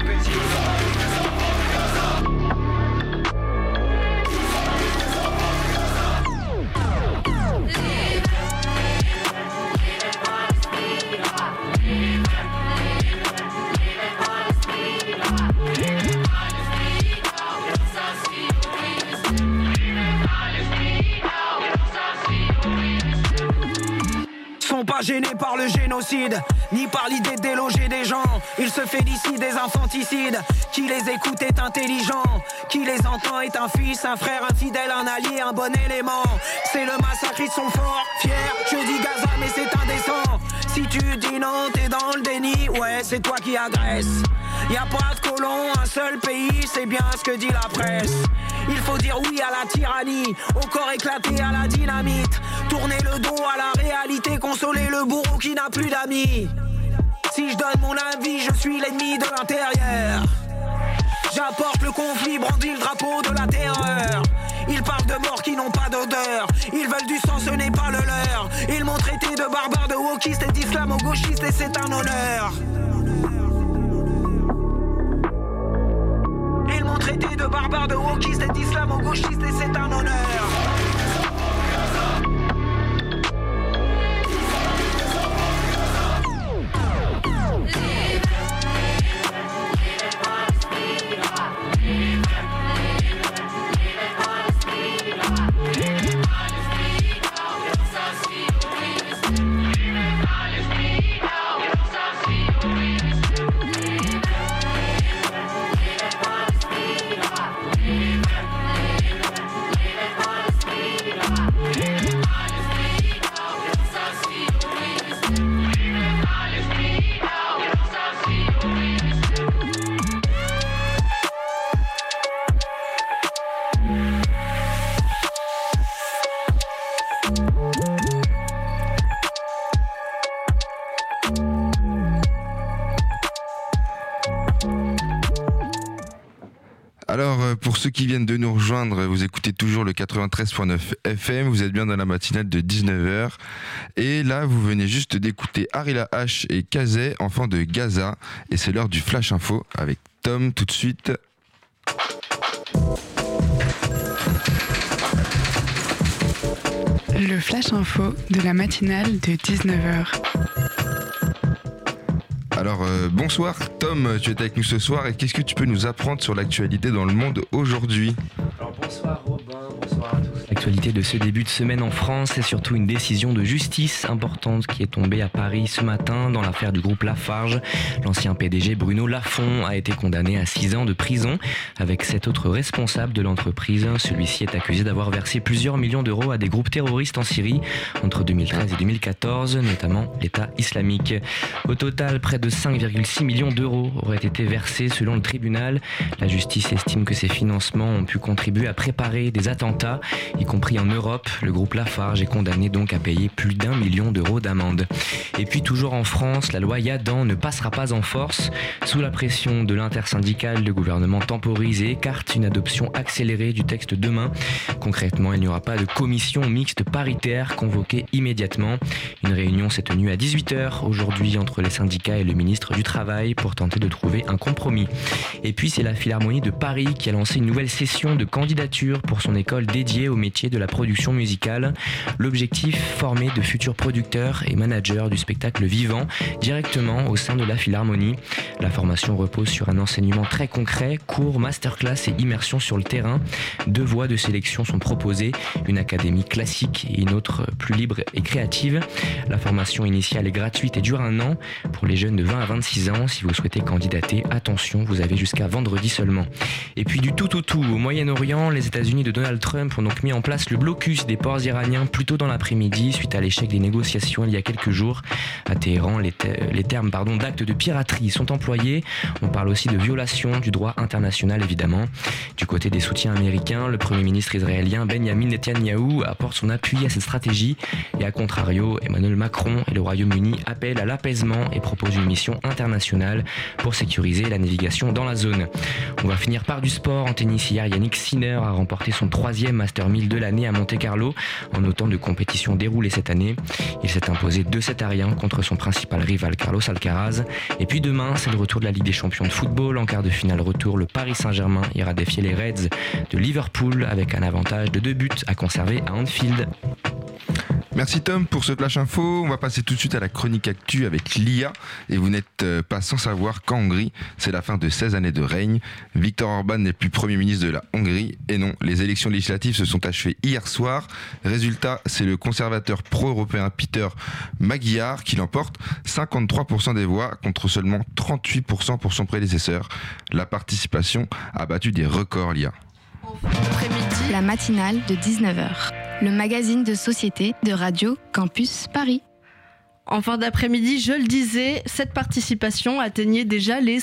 Pas gênés par le génocide, ni par l'idée de déloger des gens. Ils se félicitent des infanticides. Qui les écoute est intelligent, qui les entend est un fils, un frère, un fidèle, un allié, un bon élément. C'est le massacre, ils sont forts, fiers. Je dis Gaza mais c'est indécent. Si tu dis non t'es dans le déni, ouais c'est toi qui agresses. Y'a pas de colon, un seul pays, c'est bien ce que dit la presse. Il faut dire oui à la tyrannie, au corps éclaté à la dynamite. Tourner le dos à la réalité, consoler le bourreau qui n'a plus d'amis. Si je donne mon avis, je suis l'ennemi de l'intérieur. J'apporte le conflit, brandis le drapeau de la terreur. Ils parlent de morts qui n'ont pas d'odeur. Ils veulent du sang, ce n'est pas le leur. Ils m'ont traité de barbare, de wokiste et d'islamo-gauchiste et c'est un honneur. Ils m'ont traité de barbare, de wokiste et d'islamo-gauchiste et c'est un honneur. Alors, pour ceux qui viennent de nous rejoindre, vous écoutez toujours le 93.9 FM, vous êtes bien dans la matinale de 19h. Et là, vous venez juste d'écouter Arila H et Kazé, enfants de Gaza. Et c'est l'heure du Flash Info avec Tom tout de suite. Le Flash Info de la matinale de 19h. Alors bonsoir Tom, tu es avec nous ce soir et qu'est-ce que tu peux nous apprendre sur l'actualité dans le monde aujourd'hui ? Alors bonsoir Robin, bonsoir à tous. L'actualité de ce début de semaine en France, c'est surtout une décision de justice importante qui est tombée à Paris ce matin dans l'affaire du groupe Lafarge. L'ancien PDG Bruno Lafont a été condamné à 6 ans de prison avec 7 autres responsables de l'entreprise. Celui-ci est accusé d'avoir versé plusieurs millions d'euros à des groupes terroristes en Syrie entre 2013 et 2014, notamment l'État islamique. Au total, près de 5,6 millions d'euros auraient été versés selon le tribunal. La justice estime que ces financements ont pu contribuer à préparer des attentats, y compris en Europe. Le groupe Lafarge est condamné donc à payer plus d'1 million d'euros d'amende. Et puis toujours en France, la loi Yadan ne passera pas en force. Sous la pression de l'intersyndicale, le gouvernement temporise et écarte une adoption accélérée du texte demain. Concrètement, il n'y aura pas de commission mixte paritaire convoquée immédiatement. Une réunion s'est tenue à 18h aujourd'hui entre les syndicats et le ministre du Travail pour tenter de trouver un compromis. Et puis c'est la Philharmonie de Paris qui a lancé une nouvelle session de candidature pour son école dédiée aux métiers métier de la production musicale. L'objectif, former de futurs producteurs et managers du spectacle vivant directement au sein de la Philharmonie. La formation repose sur un enseignement très concret, cours, masterclass et immersion sur le terrain. 2 voies de sélection sont proposées, une académie classique et une autre plus libre et créative. La formation initiale est gratuite et dure 1 an. Pour les jeunes de 20 à 26 ans, si vous souhaitez candidater, attention, vous avez jusqu'à vendredi seulement. Et puis du tout au Moyen-Orient, les États-Unis de Donald Trump ont donc mis en place le blocus des ports iraniens plus tôt dans l'après-midi suite à l'échec des négociations il y a quelques jours. À Téhéran, les termes d'actes de piraterie sont employés. On parle aussi de violation du droit international évidemment. Du côté des soutiens américains, le Premier ministre israélien Benjamin Netanyahou apporte son appui à cette stratégie et à contrario, Emmanuel Macron et le Royaume-Uni appellent à l'apaisement et proposent une mission internationale pour sécuriser la navigation dans la zone. On va finir par du sport. En tennis, hier, Yannick Sinner a remporté son 3e Master 1000 de l'année à Monte-Carlo en autant de compétitions déroulées cette année. Il s'est imposé 2-7 contre son principal rival Carlos Alcaraz. Et puis demain, c'est le retour de la Ligue des Champions de football. En quart de finale retour, le Paris Saint-Germain ira défier les Reds de Liverpool avec un avantage de 2 buts à conserver à Anfield. Merci Tom pour ce flash info. On va passer tout de suite à la chronique actu avec Lia. Et vous n'êtes pas sans savoir qu'en Hongrie, c'est la fin de 16 années de règne. Viktor Orban n'est plus Premier ministre de la Hongrie. Et non, les élections législatives se sont achevées hier soir. Résultat, c'est le conservateur pro-européen Peter Magyar qui l'emporte. 53% des voix contre seulement 38% pour son prédécesseur. La participation a battu des records, Lia. Après-midi, la matinale de 19h. Le magazine de société de Radio Campus Paris. En fin d'après-midi, je le disais, cette participation atteignait déjà les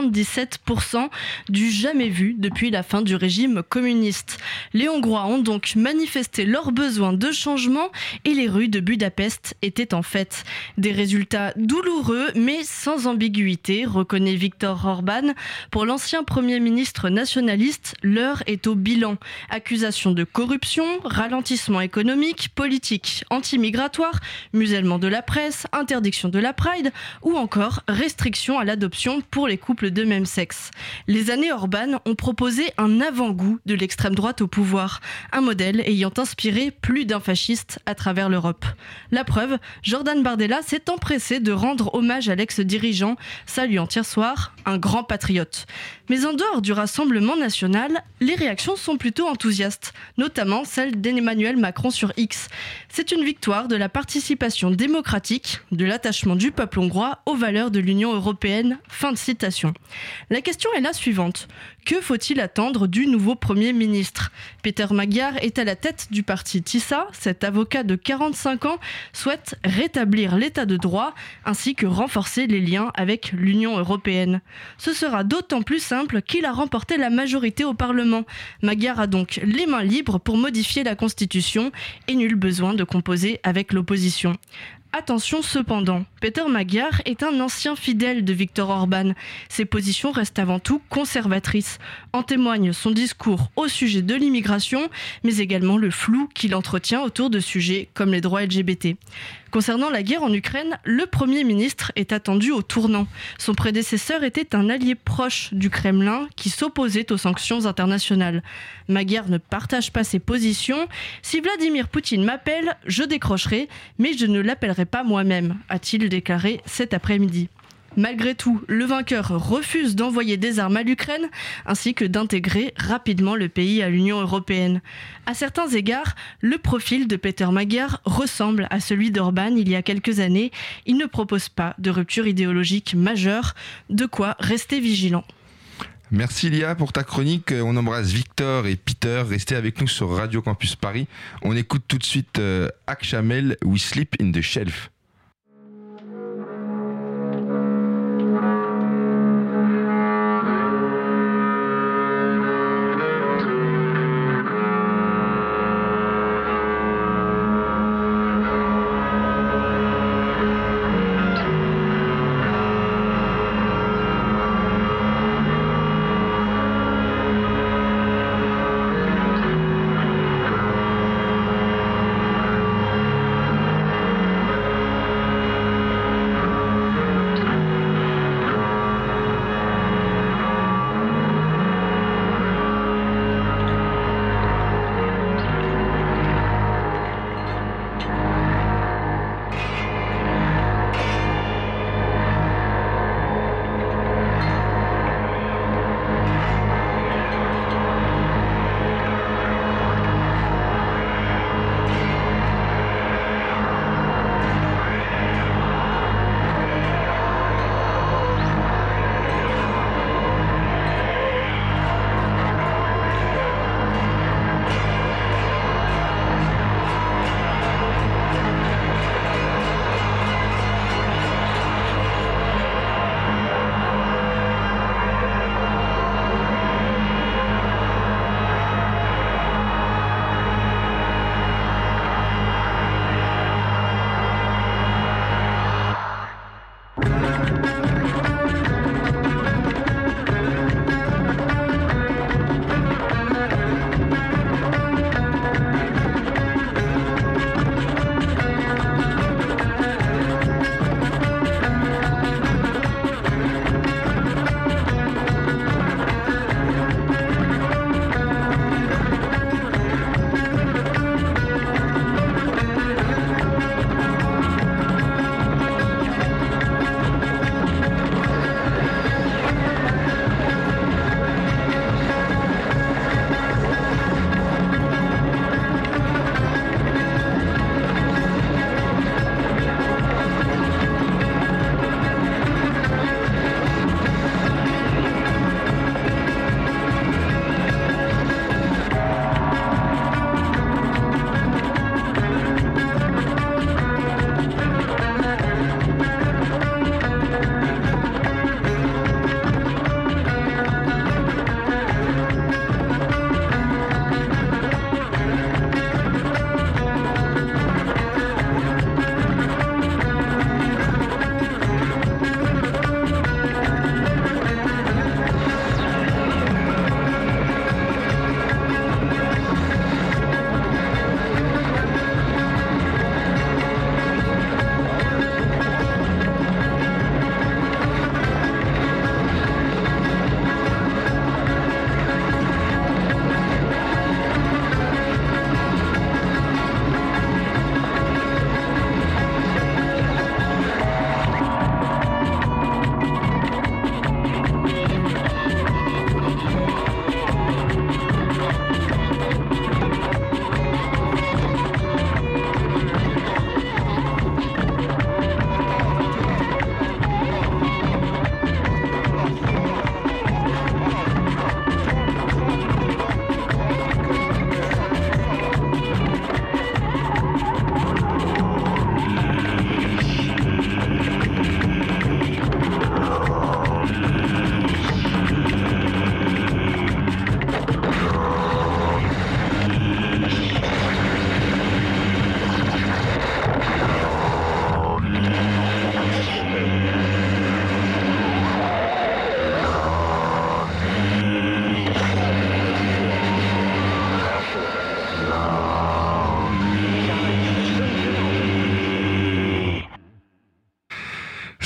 77% du jamais vu depuis la fin du régime communiste. Les Hongrois ont donc manifesté leur besoin de changement et les rues de Budapest étaient en fête. Des résultats douloureux mais sans ambiguïté, reconnaît Viktor Orban. Pour l'ancien Premier ministre nationaliste, l'heure est au bilan. Accusations de corruption, ralentissement économique, politique anti-migratoire, musellement de la presse, interdiction de la Pride ou encore restriction à l'adoption pour les couples de même sexe. Les années Orban ont proposé un avant-goût de l'extrême droite au pouvoir, un modèle ayant inspiré plus d'un fasciste à travers l'Europe. La preuve, Jordan Bardella s'est empressé de rendre hommage à l'ex-dirigeant, saluant hier soir un grand patriote. Mais en dehors du Rassemblement national, les réactions sont plutôt enthousiastes, notamment celle d'Emmanuel Macron sur X. C'est une victoire de la participation démocratique, de l'attachement du peuple hongrois aux valeurs de l'Union européenne. Fin de citation. La question est la suivante. Que faut-il attendre du nouveau Premier ministre ? Péter Magyar est à la tête du parti TISA. Cet avocat de 45 ans souhaite rétablir l'état de droit ainsi que renforcer les liens avec l'Union européenne. Ce sera d'autant plus simple qu'il a remporté la majorité au Parlement. Magyar a donc les mains libres pour modifier la Constitution et nul besoin de composer avec l'opposition. Attention cependant, Péter Magyar est un ancien fidèle de Viktor Orban. Ses positions restent avant tout conservatrices. En témoigne son discours au sujet de l'immigration, mais également le flou qu'il entretient autour de sujets comme les droits LGBT. Concernant la guerre en Ukraine, le Premier ministre est attendu au tournant. Son prédécesseur était un allié proche du Kremlin qui s'opposait aux sanctions internationales. Magyar ne partage pas ses positions. « Si Vladimir Poutine m'appelle, je décrocherai, mais je ne l'appellerai pas moi-même », a-t-il déclaré cet après-midi. Malgré tout, le vainqueur refuse d'envoyer des armes à l'Ukraine ainsi que d'intégrer rapidement le pays à l'Union européenne. À certains égards, le profil de Péter Magyar ressemble à celui d'Orban il y a quelques années. Il ne propose pas de rupture idéologique majeure, de quoi rester vigilant. Merci Lia pour ta chronique. On embrasse Victor et Peter. Restez avec nous sur Radio Campus Paris. On écoute tout de suite Akchamel, We Sleep in the Shelf.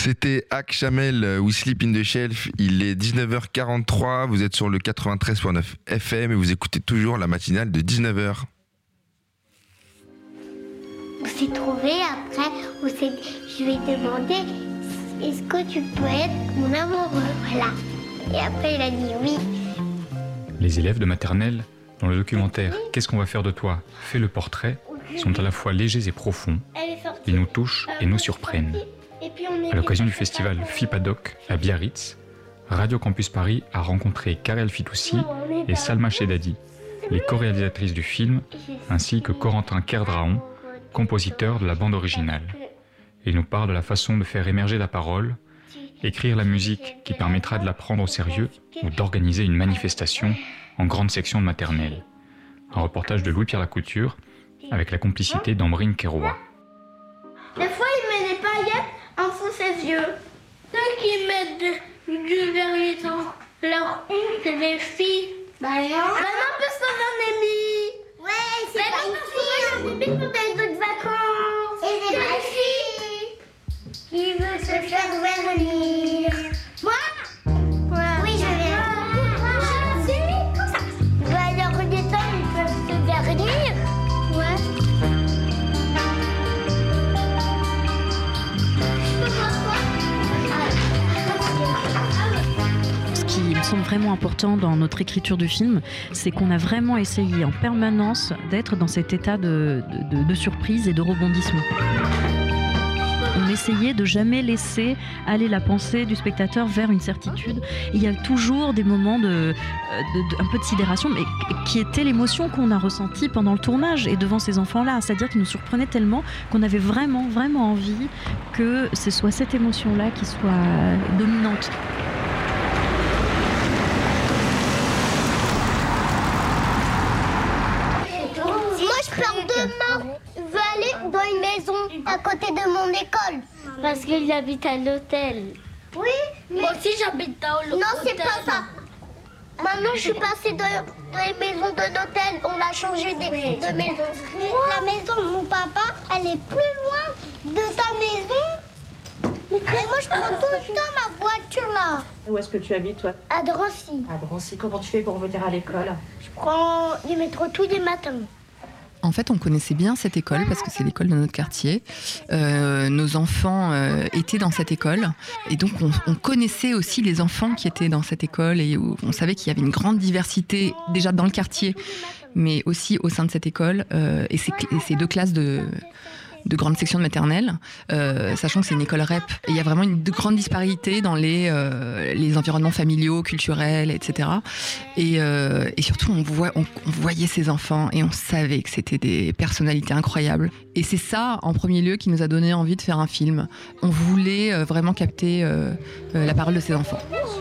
C'était Hack Chamel, We Sleep in the Shelf. Il est 19h43, vous êtes sur le 93.9 FM et vous écoutez toujours la matinale de 19h. On s'est trouvé après, je lui ai demandé est-ce que tu peux être mon amoureux, voilà. Et après il a dit oui. Les élèves de maternelle, dans le documentaire Qu'est-ce qu'on va faire de toi ? Fait le portrait, sont à la fois légers et profonds. Ils nous touchent et nous surprennent. À l'occasion du festival FIPADOC à Biarritz, Radio Campus Paris a rencontré Karel Fitoussi et Salma Chedadi, les co-réalisatrices du film, ainsi que Corentin Kerdraon, compositeur de la bande originale. Il nous parle de la façon de faire émerger la parole, écrire la musique qui permettra de la prendre au sérieux ou d'organiser une manifestation en grande section de maternelle. Un reportage de Louis-Pierre Lacouture avec la complicité d'Ambrine Kérois. Des fois, il met des paillettes en dessous ses yeux. Ceux qui mettent du vernis dans leur ongle, c'est des filles. Maman peut se faire un ami. Ouais, c'est pas une fille. On a d'autres vacances. Et c'est ma fille qui veut se faire vernir. Moi oui, je vais. Alors, des temps, ils peuvent se vernir. Ouais. Ce qui me semble vraiment important dans notre écriture du film, c'est qu'on a vraiment essayé en permanence d'être dans cet état de surprise et de rebondissement. On essayait de jamais laisser aller la pensée du spectateur vers une certitude. Il y a toujours des moments un peu de sidération, mais qui était l'émotion qu'on a ressentie pendant le tournage et devant ces enfants-là. C'est-à-dire qu'ils nous surprenaient tellement qu'on avait vraiment, vraiment envie que ce soit cette émotion-là qui soit dominante. Moi, je pars demain. Je veux aller dans une maison à côté de mon école. Parce qu'il habite à l'hôtel. Oui, mais... Moi aussi, j'habite dans l'hôtel. Non, c'est pas ça. Maintenant, je suis passée dans les maisons de l'hôtel. On a changé de maison. La maison de mon papa, elle est plus loin de ta maison. Mais moi, je prends tout le temps ma voiture, là. Où est-ce que tu habites, toi ? À Drancy. À Drancy. Comment tu fais pour venir à l'école ? Je prends le métro tous les matins. En fait, on connaissait bien cette école parce que c'est l'école de notre quartier. Nos enfants étaient dans cette école et donc on connaissait aussi les enfants qui étaient dans cette école et on savait qu'il y avait une grande diversité déjà dans le quartier, mais aussi au sein de cette école et ces deux classes de grande section de maternelle, sachant que c'est une école REP. Et il y a vraiment une grande disparité dans les environnements familiaux, culturels, etc. Et surtout, on voyait ces enfants et on savait que c'était des personnalités incroyables. Et c'est ça, en premier lieu, qui nous a donné envie de faire un film. On voulait vraiment capter la parole de ces enfants.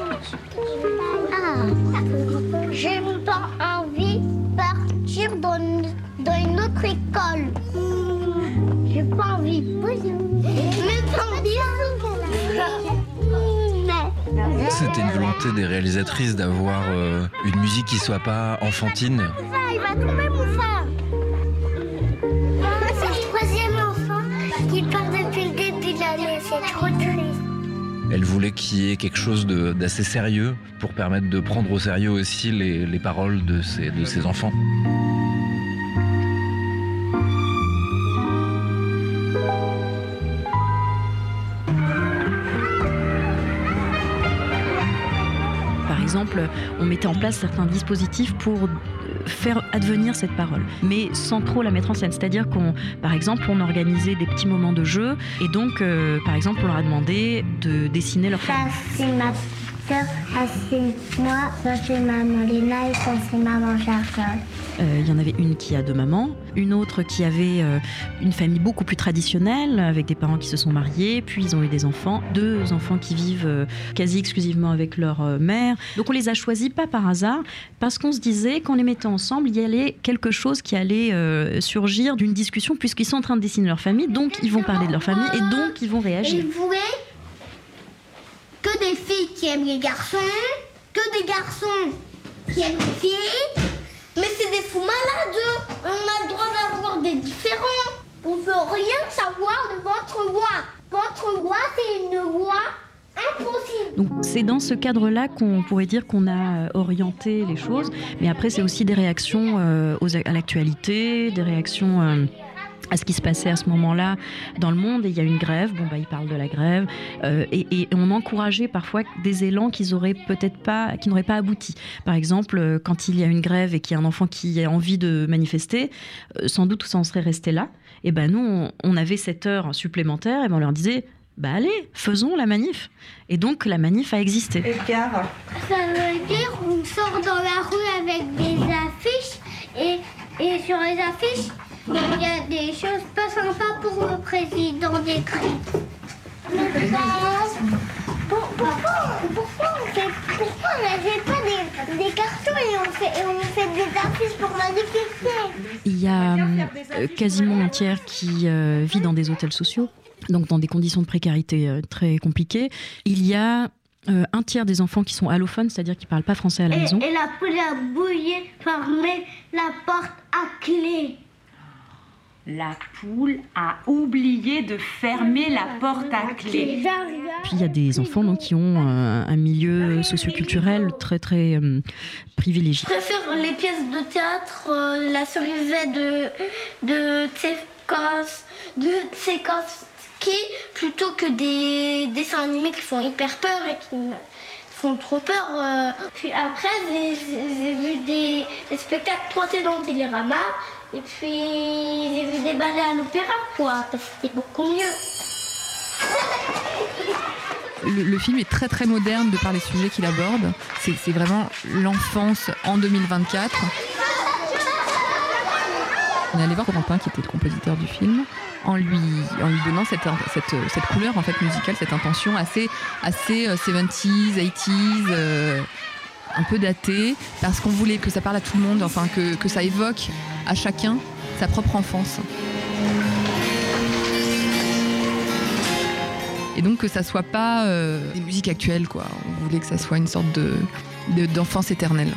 J'ai pas envie de partir dans une autre école. J'ai pas envie. Mais pas envie. C'était une volonté des réalisatrices d'avoir une musique qui soit pas enfantine. Il va tomber, mon frère. C'est le troisième enfant qui part depuis le début de l'année. C'est trop triste. Elle voulait qu'il y ait quelque chose d'assez sérieux pour permettre de prendre au sérieux aussi les paroles de ces enfants. Par exemple, on mettait en place certains dispositifs pour faire advenir cette parole, mais sans trop la mettre en scène. C'est-à-dire par exemple, on organisait des petits moments de jeu, et donc, par exemple, on leur a demandé de dessiner leur famille. Ça, c'est ma sœur, ça, c'est moi, ça, c'est maman Léna, et ça, c'est maman Charlotte. Il y en avait une qui a 2 mamans, une autre qui avait une famille beaucoup plus traditionnelle, avec des parents qui se sont mariés, puis ils ont eu des enfants, 2 enfants qui vivent quasi exclusivement avec leur mère. Donc on les a choisis pas par hasard, parce qu'on se disait qu'en les mettant ensemble, il y allait quelque chose qui allait surgir d'une discussion, puisqu'ils sont en train de dessiner leur famille, donc ils vont parler de leur famille, et donc ils vont réagir. Il voulait que des filles qui aiment les garçons, que des garçons qui aiment les filles. Mais c'est des fous malades. On a le droit d'avoir des différents. On veut rien savoir de votre voix. Votre notre loi, c'est une loi impossible. Donc c'est dans ce cadre-là qu'on pourrait dire qu'on a orienté les choses, mais après c'est aussi des réactions à l'actualité, des réactions à ce qui se passait à ce moment-là dans le monde. Et il y a une grève, il parle de la grève, et on encourageait parfois des élans qui n'auraient pas abouti. Par exemple, quand il y a une grève et qu'il y a un enfant qui a envie de manifester, sans doute ça en serait resté là. Et nous, on avait cette heure supplémentaire, et on leur disait allez, faisons la manif. Et donc la manif a existé. Edgar. Ça veut dire qu'on sort dans la rue avec des affiches, et sur les affiches, il y a des choses pas sympas pour le président décrit. Pourquoi on n'achète pas des cartons et on fait des affiches pour manifester? Il y a quasiment un tiers qui vit dans des hôtels sociaux, donc dans des conditions de précarité très compliquées. Il y a un tiers des enfants qui sont allophones, c'est-à-dire qui ne parlent pas français à la maison. Et la poule a bouillé, fermé la porte à clé. La poule a oublié de fermer la porte à clé. Puis il y a des enfants qui ont un milieu socioculturel très très privilégié. Je préfère les pièces de théâtre, la survie de Tchaïkovski plutôt que des dessins animés qui font hyper peur et qui font trop peur. Puis après, j'ai vu des spectacles 3D dans le Télérama. Et puis, j'ai vu des ballets à l'opéra, parce que c'était beaucoup mieux. Le film est très très moderne de par les sujets qu'il aborde. C'est vraiment l'enfance en 2024. On est allé voir Corentin, qui était le compositeur du film, en lui donnant cette couleur en fait musicale, cette intention assez 70s, 80s, un peu datée, parce qu'on voulait que ça parle à tout le monde, enfin que ça évoque à chacun sa propre enfance. Et donc que ça soit pas des musiques actuelles, quoi. On voulait que ça soit une sorte d'enfance éternelle.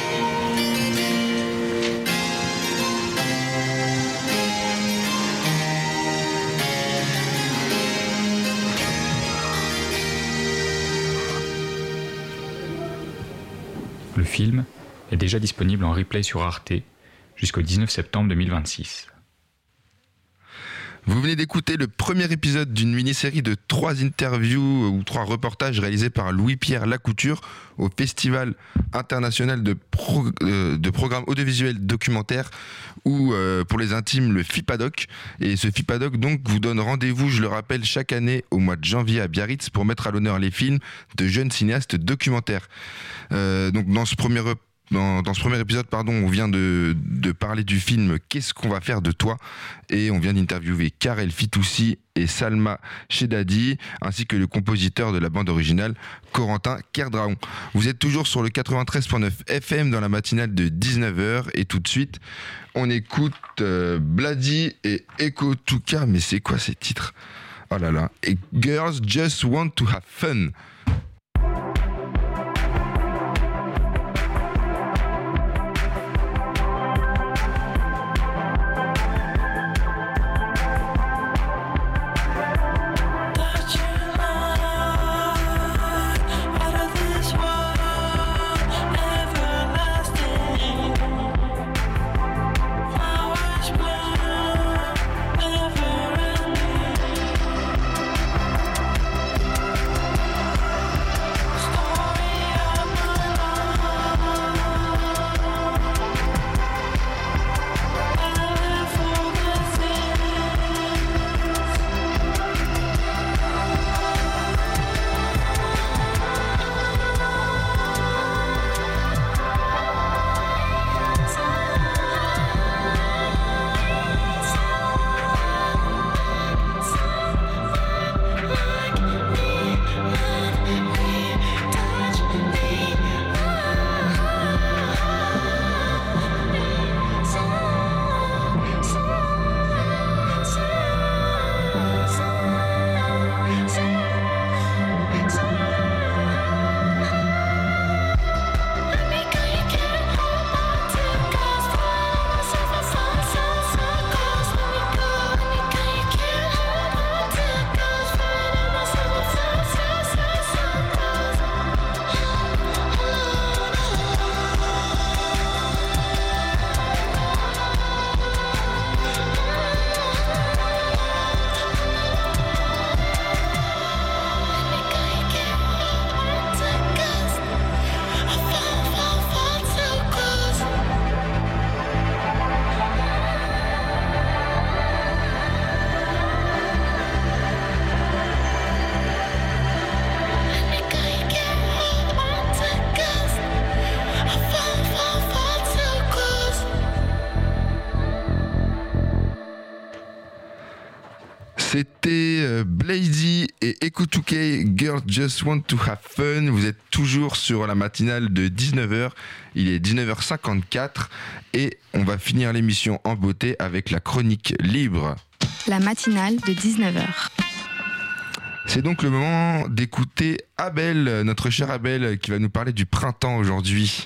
Le film est déjà disponible en replay sur Arte jusqu'au 19 septembre 2026. Vous venez d'écouter le premier épisode d'une mini-série de 3 interviews ou 3 reportages réalisés par Louis-Pierre Lacouture au Festival international de programmes audiovisuels documentaires ou pour les intimes le FIPADOC. Et ce FIPADOC donc vous donne rendez-vous, je le rappelle, chaque année au mois de janvier à Biarritz pour mettre à l'honneur les films de jeunes cinéastes documentaires. Donc dans ce premier épisode, on vient de parler du film Qu'est-ce qu'on va faire de toi, et on vient d'interviewer Karel Fitoussi et Salma Chedadi, ainsi que le compositeur de la bande originale, Corentin Kerdraon. Vous êtes toujours sur le 93.9 FM dans la matinale de 19h, et tout de suite, on écoute Bloody et Eko Tuka, mais c'est quoi ces titres? Oh là là, et Girls Just Want to Have Fun. C'était Blazy et Ekutuke, Girls Just Want to Have Fun. Vous êtes toujours sur la matinale de 19h. Il est 19h54 et on va finir l'émission en beauté avec la chronique libre. La matinale de 19h. C'est donc le moment d'écouter Abel, notre cher Abel, qui va nous parler du printemps aujourd'hui.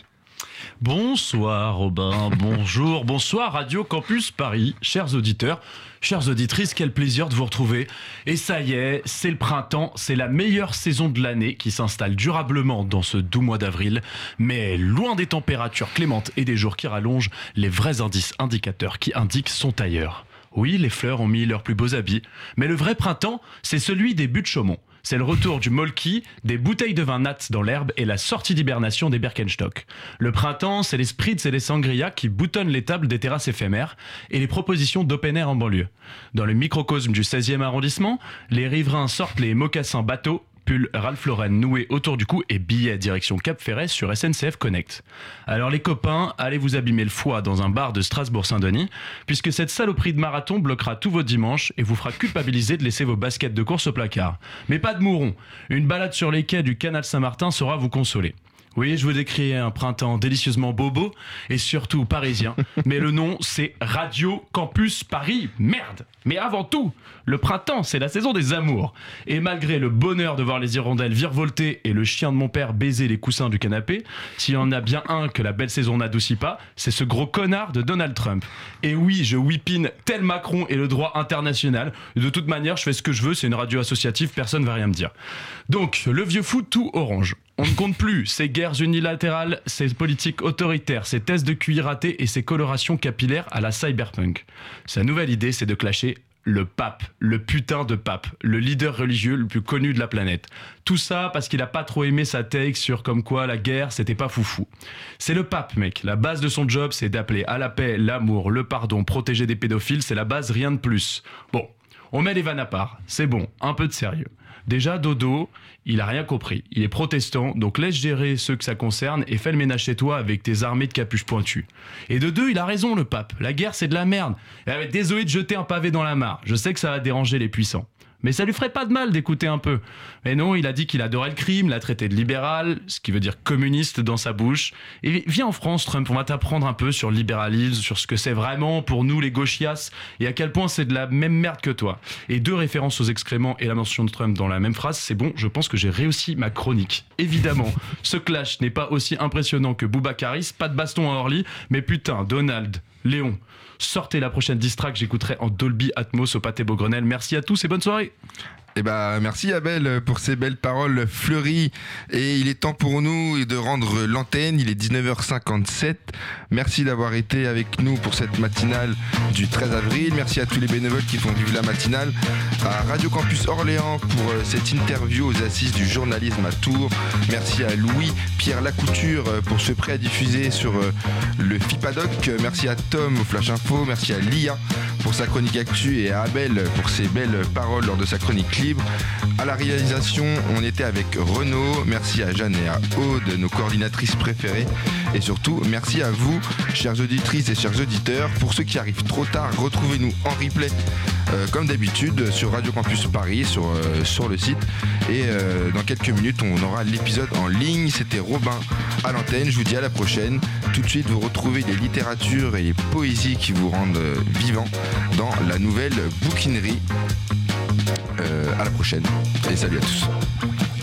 Bonsoir Robin, bonsoir Radio Campus Paris, chers auditeurs, chères auditrices, quel plaisir de vous retrouver. Et ça y est, c'est le printemps, c'est la meilleure saison de l'année qui s'installe durablement dans ce doux mois d'avril, mais loin des températures clémentes et des jours qui rallongent, les vrais indicateurs qui indiquent sont ailleurs. Oui, les fleurs ont mis leurs plus beaux habits, mais le vrai printemps, c'est celui des buts de Chaumont. C'est le retour du molki, des bouteilles de vin nat dans l'herbe et la sortie d'hibernation des Birkenstock. Le printemps, c'est les spritz et les sangria qui boutonnent les tables des terrasses éphémères et les propositions d'open air en banlieue. Dans le microcosme du 16e arrondissement, les riverains sortent les mocassins bateaux, pull Ralph Lauren noué autour du cou et billets direction Cap Ferret sur SNCF Connect. Alors les copains, allez vous abîmer le foie dans un bar de Strasbourg-Saint-Denis, puisque cette saloperie de marathon bloquera tous vos dimanches et vous fera culpabiliser de laisser vos baskets de course au placard. Mais pas de mouron, une balade sur les quais du canal Saint-Martin saura vous consoler. Oui, je vous décris un printemps délicieusement bobo et surtout parisien. Mais le nom, c'est Radio Campus Paris. Merde! Mais avant tout, le printemps, c'est la saison des amours. Et malgré le bonheur de voir les hirondelles virevolter et le chien de mon père baiser les coussins du canapé, s'il y en a bien un que la belle saison n'adoucit pas, c'est ce gros connard de Donald Trump. Et oui, je whippine tel Macron et le droit international. De toute manière, je fais ce que je veux, c'est une radio associative, personne ne va rien me dire. Donc, le vieux fou tout orange. On ne compte plus ces guerres unilatérales, ces politiques autoritaires, ces tests de QI ratés et ces colorations capillaires à la cyberpunk. Sa nouvelle idée, c'est de clasher le pape, le putain de pape, le leader religieux le plus connu de la planète. Tout ça parce qu'il a pas trop aimé sa take sur comme quoi la guerre, c'était pas foufou. C'est le pape, mec. La base de son job, c'est d'appeler à la paix, l'amour, le pardon, protéger des pédophiles, c'est la base, rien de plus. Bon, on met les vannes à part, c'est bon, un peu de sérieux. Déjà, Dodo, il a rien compris. Il est protestant, donc laisse gérer ceux que ça concerne et fais le ménage chez toi avec tes armées de capuches pointues. Et de deux, il a raison, le pape. La guerre, c'est de la merde. Et désolé de jeter un pavé dans la mare. Je sais que ça va déranger les puissants. Mais ça lui ferait pas de mal d'écouter un peu. Mais non, il a dit qu'il adorait le crime, l'a traité de libéral, ce qui veut dire communiste dans sa bouche. Et viens en France, Trump, on va t'apprendre un peu sur le libéralisme, sur ce que c'est vraiment pour nous les gauchias, et à quel point c'est de la même merde que toi. Et 2 références aux excréments et la mention de Trump dans la même phrase, c'est bon, je pense que j'ai réussi ma chronique. Évidemment, ce clash n'est pas aussi impressionnant que Boubacaris, pas de baston à Orly, mais putain, Donald, Léon, sortez la prochaine distrack, j'écouterai en Dolby Atmos au Pâté Beaugrenelle. Merci à tous et bonne soirée. Eh ben, merci Abel pour ces belles paroles fleuries. Et il est temps pour nous de rendre l'antenne. Il est 19h57. Merci d'avoir été avec nous pour cette matinale du 13 avril. Merci à tous les bénévoles qui font vivre la matinale. À Radio Campus Orléans pour cette interview aux assises du journalisme à Tours. Merci à Louis-Pierre Lacouture pour ce prêt à diffuser sur le FIPADOC. Merci à Tom au Flash Info. Merci à Lia pour sa chronique actu et à Abel pour ses belles paroles lors de sa chronique libre. À la réalisation, on était avec Renaud. Merci à Jeanne et à Aude, nos coordinatrices préférées. Et surtout, merci à vous, chères auditrices et chers auditeurs. Pour ceux qui arrivent trop tard, retrouvez-nous en replay, comme d'habitude, sur Radio Campus Paris, sur le site. Et dans quelques minutes, on aura l'épisode en ligne. C'était Robin à l'antenne. Je vous dis à la prochaine. Tout de suite, vous retrouvez les littératures et les poésies qui vous rendent vivants dans la nouvelle bouquinerie. À la prochaine et salut à tous.